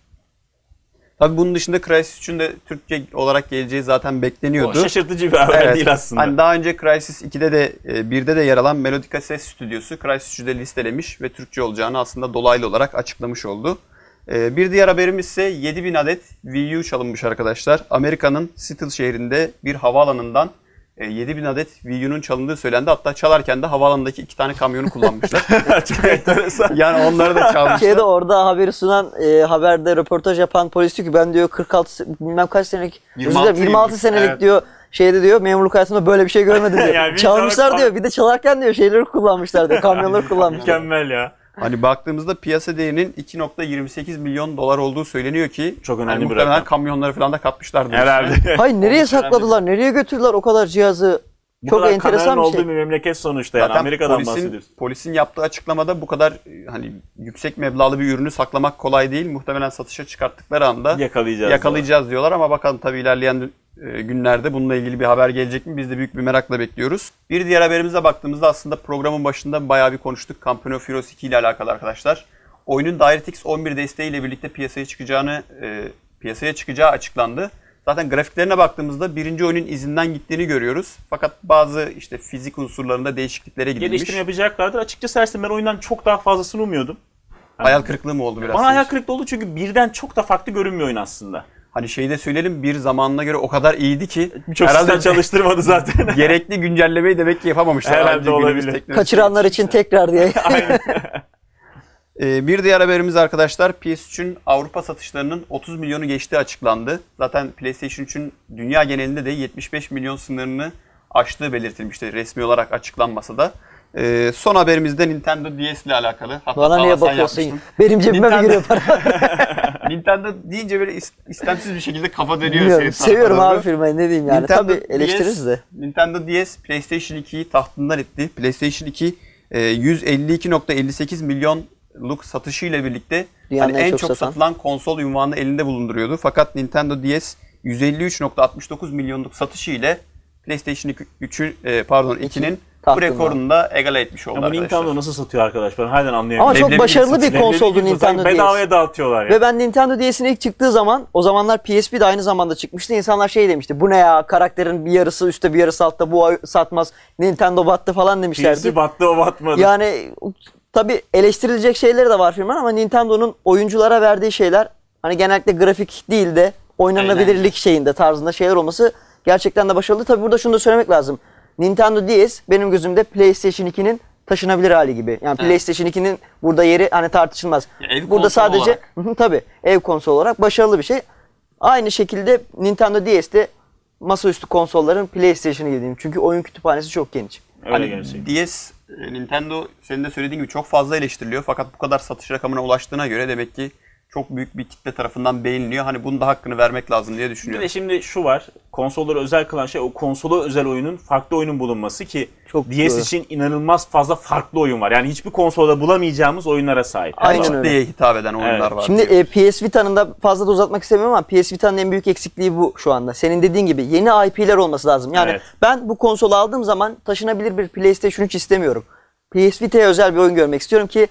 Tabii bunun dışında Crysis 3'ün de Türkçe olarak geleceği zaten bekleniyordu. O şaşırtıcı bir haber değil aslında. Hani daha önce Crysis 2'de de 1'de de yer alan Melodica Ses Stüdyosu Crysis 3'ü de listelemiş ve Türkçe olacağını aslında dolaylı olarak açıklamış oldu. Bir diğer haberimiz ise 7000 adet Wii U çalınmış arkadaşlar. Amerika'nın Seattle şehrinde bir havaalanından 7000 adet Wii U'nun çalındığı söylendi. Hatta çalarken de havaalanındaki 2 tane kamyonu kullanmışlar. Çok enteresan. Yani onları da çalmışlar. Şeyde orada haberi sunan haberde röportaj yapan polis diyor ki ben diyor 46 bilmem kaç senelik 26 senelik evet. diyor şeyde diyor memurluk hayatımda böyle bir şey görmedim diyor. Yani Çalmışlar diyor. Bir de çalarken diyor şeyleri kullanmışlar diyor. Kamyonları kullanmışlar. Mükemmel ya. Hani baktığımızda piyasa değerinin 2.28 milyon dolar olduğu söyleniyor ki çok önemli hani bir muhtemelen rakam. kamyonları falan da katmışlardır. Herhalde. Hayır nereye sakladılar? Nereye götürdüler o kadar cihazı? Bu Çok kadar enteresan kameranın bir şey. olduğu bir memleket sonuçta yani Zaten Amerika'dan bahsediyoruz. polisin yaptığı açıklamada bu kadar hani yüksek meblağlı bir ürünü saklamak kolay değil. Muhtemelen satışa çıkarttıkları anda yakalayacağız diyorlar ama bakalım tabii ilerleyen günlerde bununla ilgili bir haber gelecek mi? Biz de büyük bir merakla bekliyoruz. Bir diğer haberimize baktığımızda aslında programın başında bayağı bir konuştuk. Company of Heroes 2 ile alakalı arkadaşlar. Oyunun DirectX 11 desteğiyle birlikte piyasaya çıkacağı açıklandı. Zaten grafiklerine baktığımızda birinci oyunun izinden gittiğini görüyoruz. Fakat bazı işte fizik unsurlarında değişikliklere gidilmiş. Geliştirme yapacaklardır. Açıkçası Ersin ben oyundan çok daha fazlasını umuyordum. Hayal kırıklığı mı oldu biraz? Bana hayal kırıklığı oldu çünkü birden çok da farklı görünmüyor oyun aslında. Hani şeyi de söyleyelim, bir zamanına göre o kadar iyiydi ki çok herhalde çalıştırmadı zaten. Gerekli güncellemeyi demek ki yapamamışlar. Herhalde olabilir. Kaçıranlar için tekrar diye. Aynen. Bir diğer haberimiz arkadaşlar, PS3'ün Avrupa satışlarının 30 milyonu geçtiği açıklandı. Zaten PlayStation 3'ün dünya genelinde de 75 milyon sınırını aştığı belirtilmişti resmi olarak açıklanmasa da. Son haberimizde Nintendo DS ile alakalı. Hatta bana niye bakıyorsun? Benim cebime mi giriyor para? Nintendo deyince böyle istemsiz bir şekilde kafa dönüyor. Seviyorum abi firmayı, ne diyeyim yani. Nintendo tabii eleştiririz de. Nintendo DS PlayStation 2'yi tahtından etti. PlayStation 2 152.58 milyonluk satışıyla birlikte hani en çok satılan konsol unvanını elinde bulunduruyordu. Fakat Nintendo DS 153.69 milyonluk satışı ile PlayStation 2'nin bu Tahtında. rekorunu da egale etmiş oldu Ama arkadaşlar. Nintendo nasıl satıyor arkadaş? Ben halen anlayamıyorum. Ama çok Leblebi başarılı gibi bir satıyor. konsoldu Leblebi gibi Nintendo sanki DS. bedavaya dağıtıyorlar ya. Ve ben Nintendo DS'in ilk çıktığı zaman, o zamanlar PSP de aynı zamanda çıkmıştı. İnsanlar şey demişti, bu ne ya, karakterin bir yarısı üstte bir yarısı altta, bu satmaz, Nintendo battı falan demişlerdi. PSP battı, o batmadı. Yani tabii eleştirilecek şeyleri de var firmanın ama Nintendo'nun oyunculara verdiği şeyler hani genellikle grafik değil de oynanabilirlik şeyinde, tarzında şeyler olması gerçekten de başarılı. Tabii burada şunu da söylemek lazım. Nintendo DS benim gözümde PlayStation 2'nin taşınabilir hali gibi. Yani PlayStation 2'nin burada yeri hani tartışılmaz. Ev Burada konsolu sadece tabii ev konsolu olarak başarılı bir şey. Aynı şekilde Nintendo DS'de masaüstü konsolların PlayStation'ı gibi diyeyim. Çünkü oyun kütüphanesi çok geniş. Öyle Hani gerçekten. DS, Nintendo senin de söylediğin gibi çok fazla eleştiriliyor. Fakat bu kadar satış rakamına ulaştığına göre demek ki çok büyük bir kitle tarafından beğeniliyor. Hani bunun da hakkını vermek lazım diye Bir düşünüyorum. de şimdi şu var. Konsolları özel kılan şey o konsola özel oyunun farklı oyunun bulunması ki Çok DS doğru. için inanılmaz fazla farklı oyun var. Yani hiçbir konsolda bulamayacağımız oyunlara sahip. Aynen Her öyle. kitleye hitap eden oyunlar Evet. var. Şimdi diyor. PS Vita'nın da fazla da uzatmak istemiyorum ama PS Vita'nın en büyük eksikliği bu şu anda. Senin dediğin gibi yeni IP'ler olması lazım. Yani Evet. ben bu konsolu aldığım zaman taşınabilir bir PlayStation 3 istemiyorum. PS Vita'ya özel bir oyun görmek istiyorum ki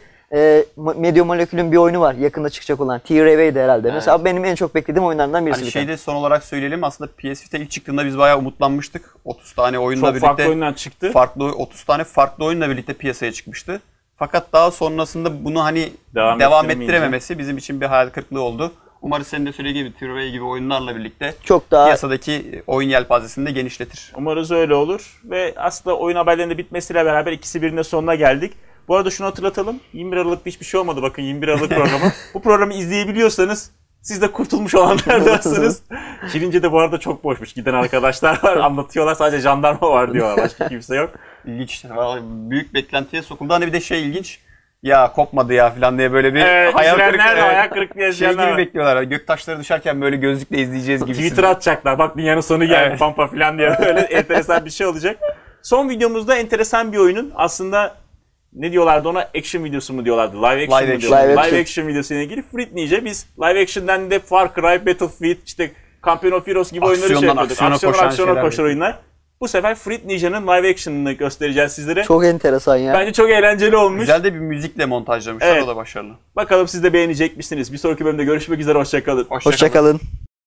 Media Molecule'ün bir oyunu var yakında çıkacak olan. T-Raw'de herhalde. Mesela benim en çok beklediğim oyunlardan birisi. Hani şeyde son olarak söyleyelim, aslında PS Vita ilk çıktığında biz bayağı umutlanmıştık. 30 tane oyunla Çok birlikte farklı oyunlar çıktı. 30 tane farklı oyunla birlikte piyasaya çıkmıştı. Fakat daha sonrasında bunu hani Devam devam ettiremeyince. ettirememesi bizim için bir hayal kırıklığı oldu. Umarız senin de söylediğin gibi T-Raway gibi oyunlarla birlikte Çok daha piyasadaki oyun yelpazesini de genişletir. Umarız öyle olur. Ve aslında oyun haberlerinin de bitmesiyle beraber ikisi birinin sonuna geldik. Bu arada şunu hatırlatalım. 21 Aralık'ta hiçbir şey olmadı. Bakın 21 Aralık programı. Bu programı izleyebiliyorsanız siz de kurtulmuş olanlardansınız. Şirince'de bu arada çok boşmuş. Giden arkadaşlar var. Anlatıyorlar. Sadece jandarma var diyorlar. Başka kimse yok. İlginç. Vallahi büyük beklentiye sokuldu. Hani bir de şey ilginç. Ya kopmadı ya falan diye böyle bir izleyenler de evet, hayal kırıklığı şey yaşayanlar gibi var. bekliyorlar. Göktaşları düşerken böyle gözlükle izleyeceğiz gibi. Twitter atacaklar. Bak dünyanın sonu geldi Evet. pampa falan diye. Böyle enteresan bir şey olacak. Son videomuzda enteresan bir oyunun aslında ne diyorlardı ona? Action videosu mu diyorlardı? Live action Live mu action. diyorlardı? Live Live action. action videosuyla ilgili Fritney'ce biz live action'dan de Far Cry, Battlefield, işte Champion of Heroes gibi oyunları Aksiyondan yapıyorduk. aksiyona koşan Aksiyona şeyler koşan yapıyorduk. oyunlar. Bu sefer Fritney'ce'nin live action'ını göstereceğiz sizlere. çok enteresan ya. Bence çok eğlenceli olmuş. Güzel de bir müzikle montajlamışlar. Evet. O da başarılı. Bakalım siz de beğenecek misiniz? Bir sonraki bölümde görüşmek üzere. Hoşçakalın. Hoşçakalın.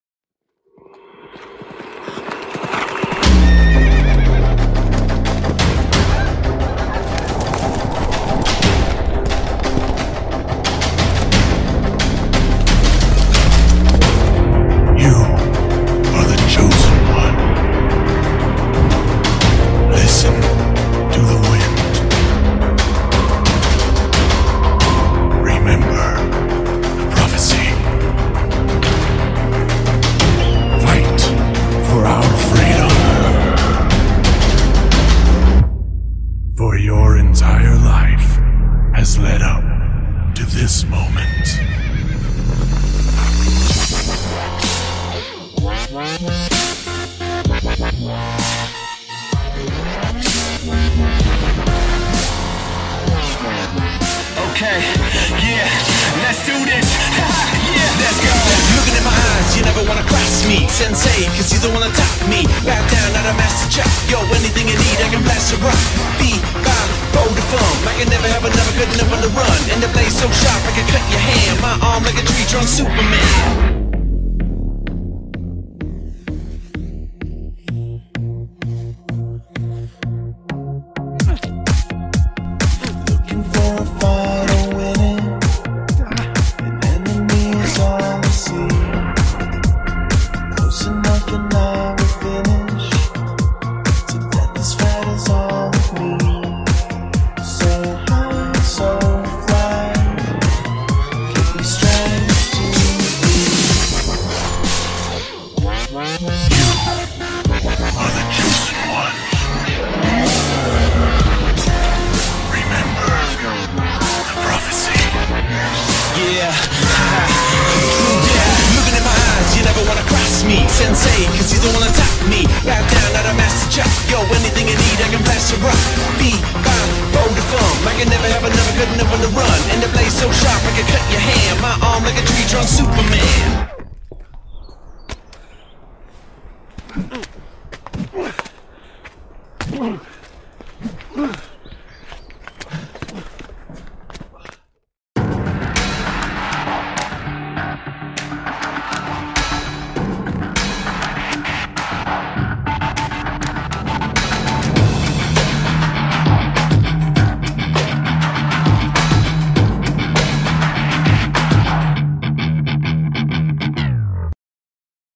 You are the chosen one. Listen to the wind. Remember the prophecy. Fight for our freedom. For your entire life has led up to this moment. Okay, yeah, let's do this. Yeah, let's go. Looking in my eyes, you never wanna cross me. Sensei, cause you don't wanna top me. Bow down, not a master chop. Yo, anything you need, I can blast a rock. Be violent, fold the fun. I can never have another good enough on the run. And the blade so sharp, I can cut your hand. My arm like a tree trunk Superman. Looking for a fight or winning. An enemy is all we see. Close enough and now we finish. To death this fight is all of me. So high, so fly. Give me strength to You are the chosen one. Remember the prophecy. Yeah, yeah. Looking in my eyes, you never wanna cross me. Sensei, cause you don't wanna top me. Bow down, not a master chop. Yo, anything you need, I can blast a rock. Be violent, fold the fun. I can never have another good enough on the run. And the blade so sharp, I can cut your hand. My arm like a tree trunk Superman.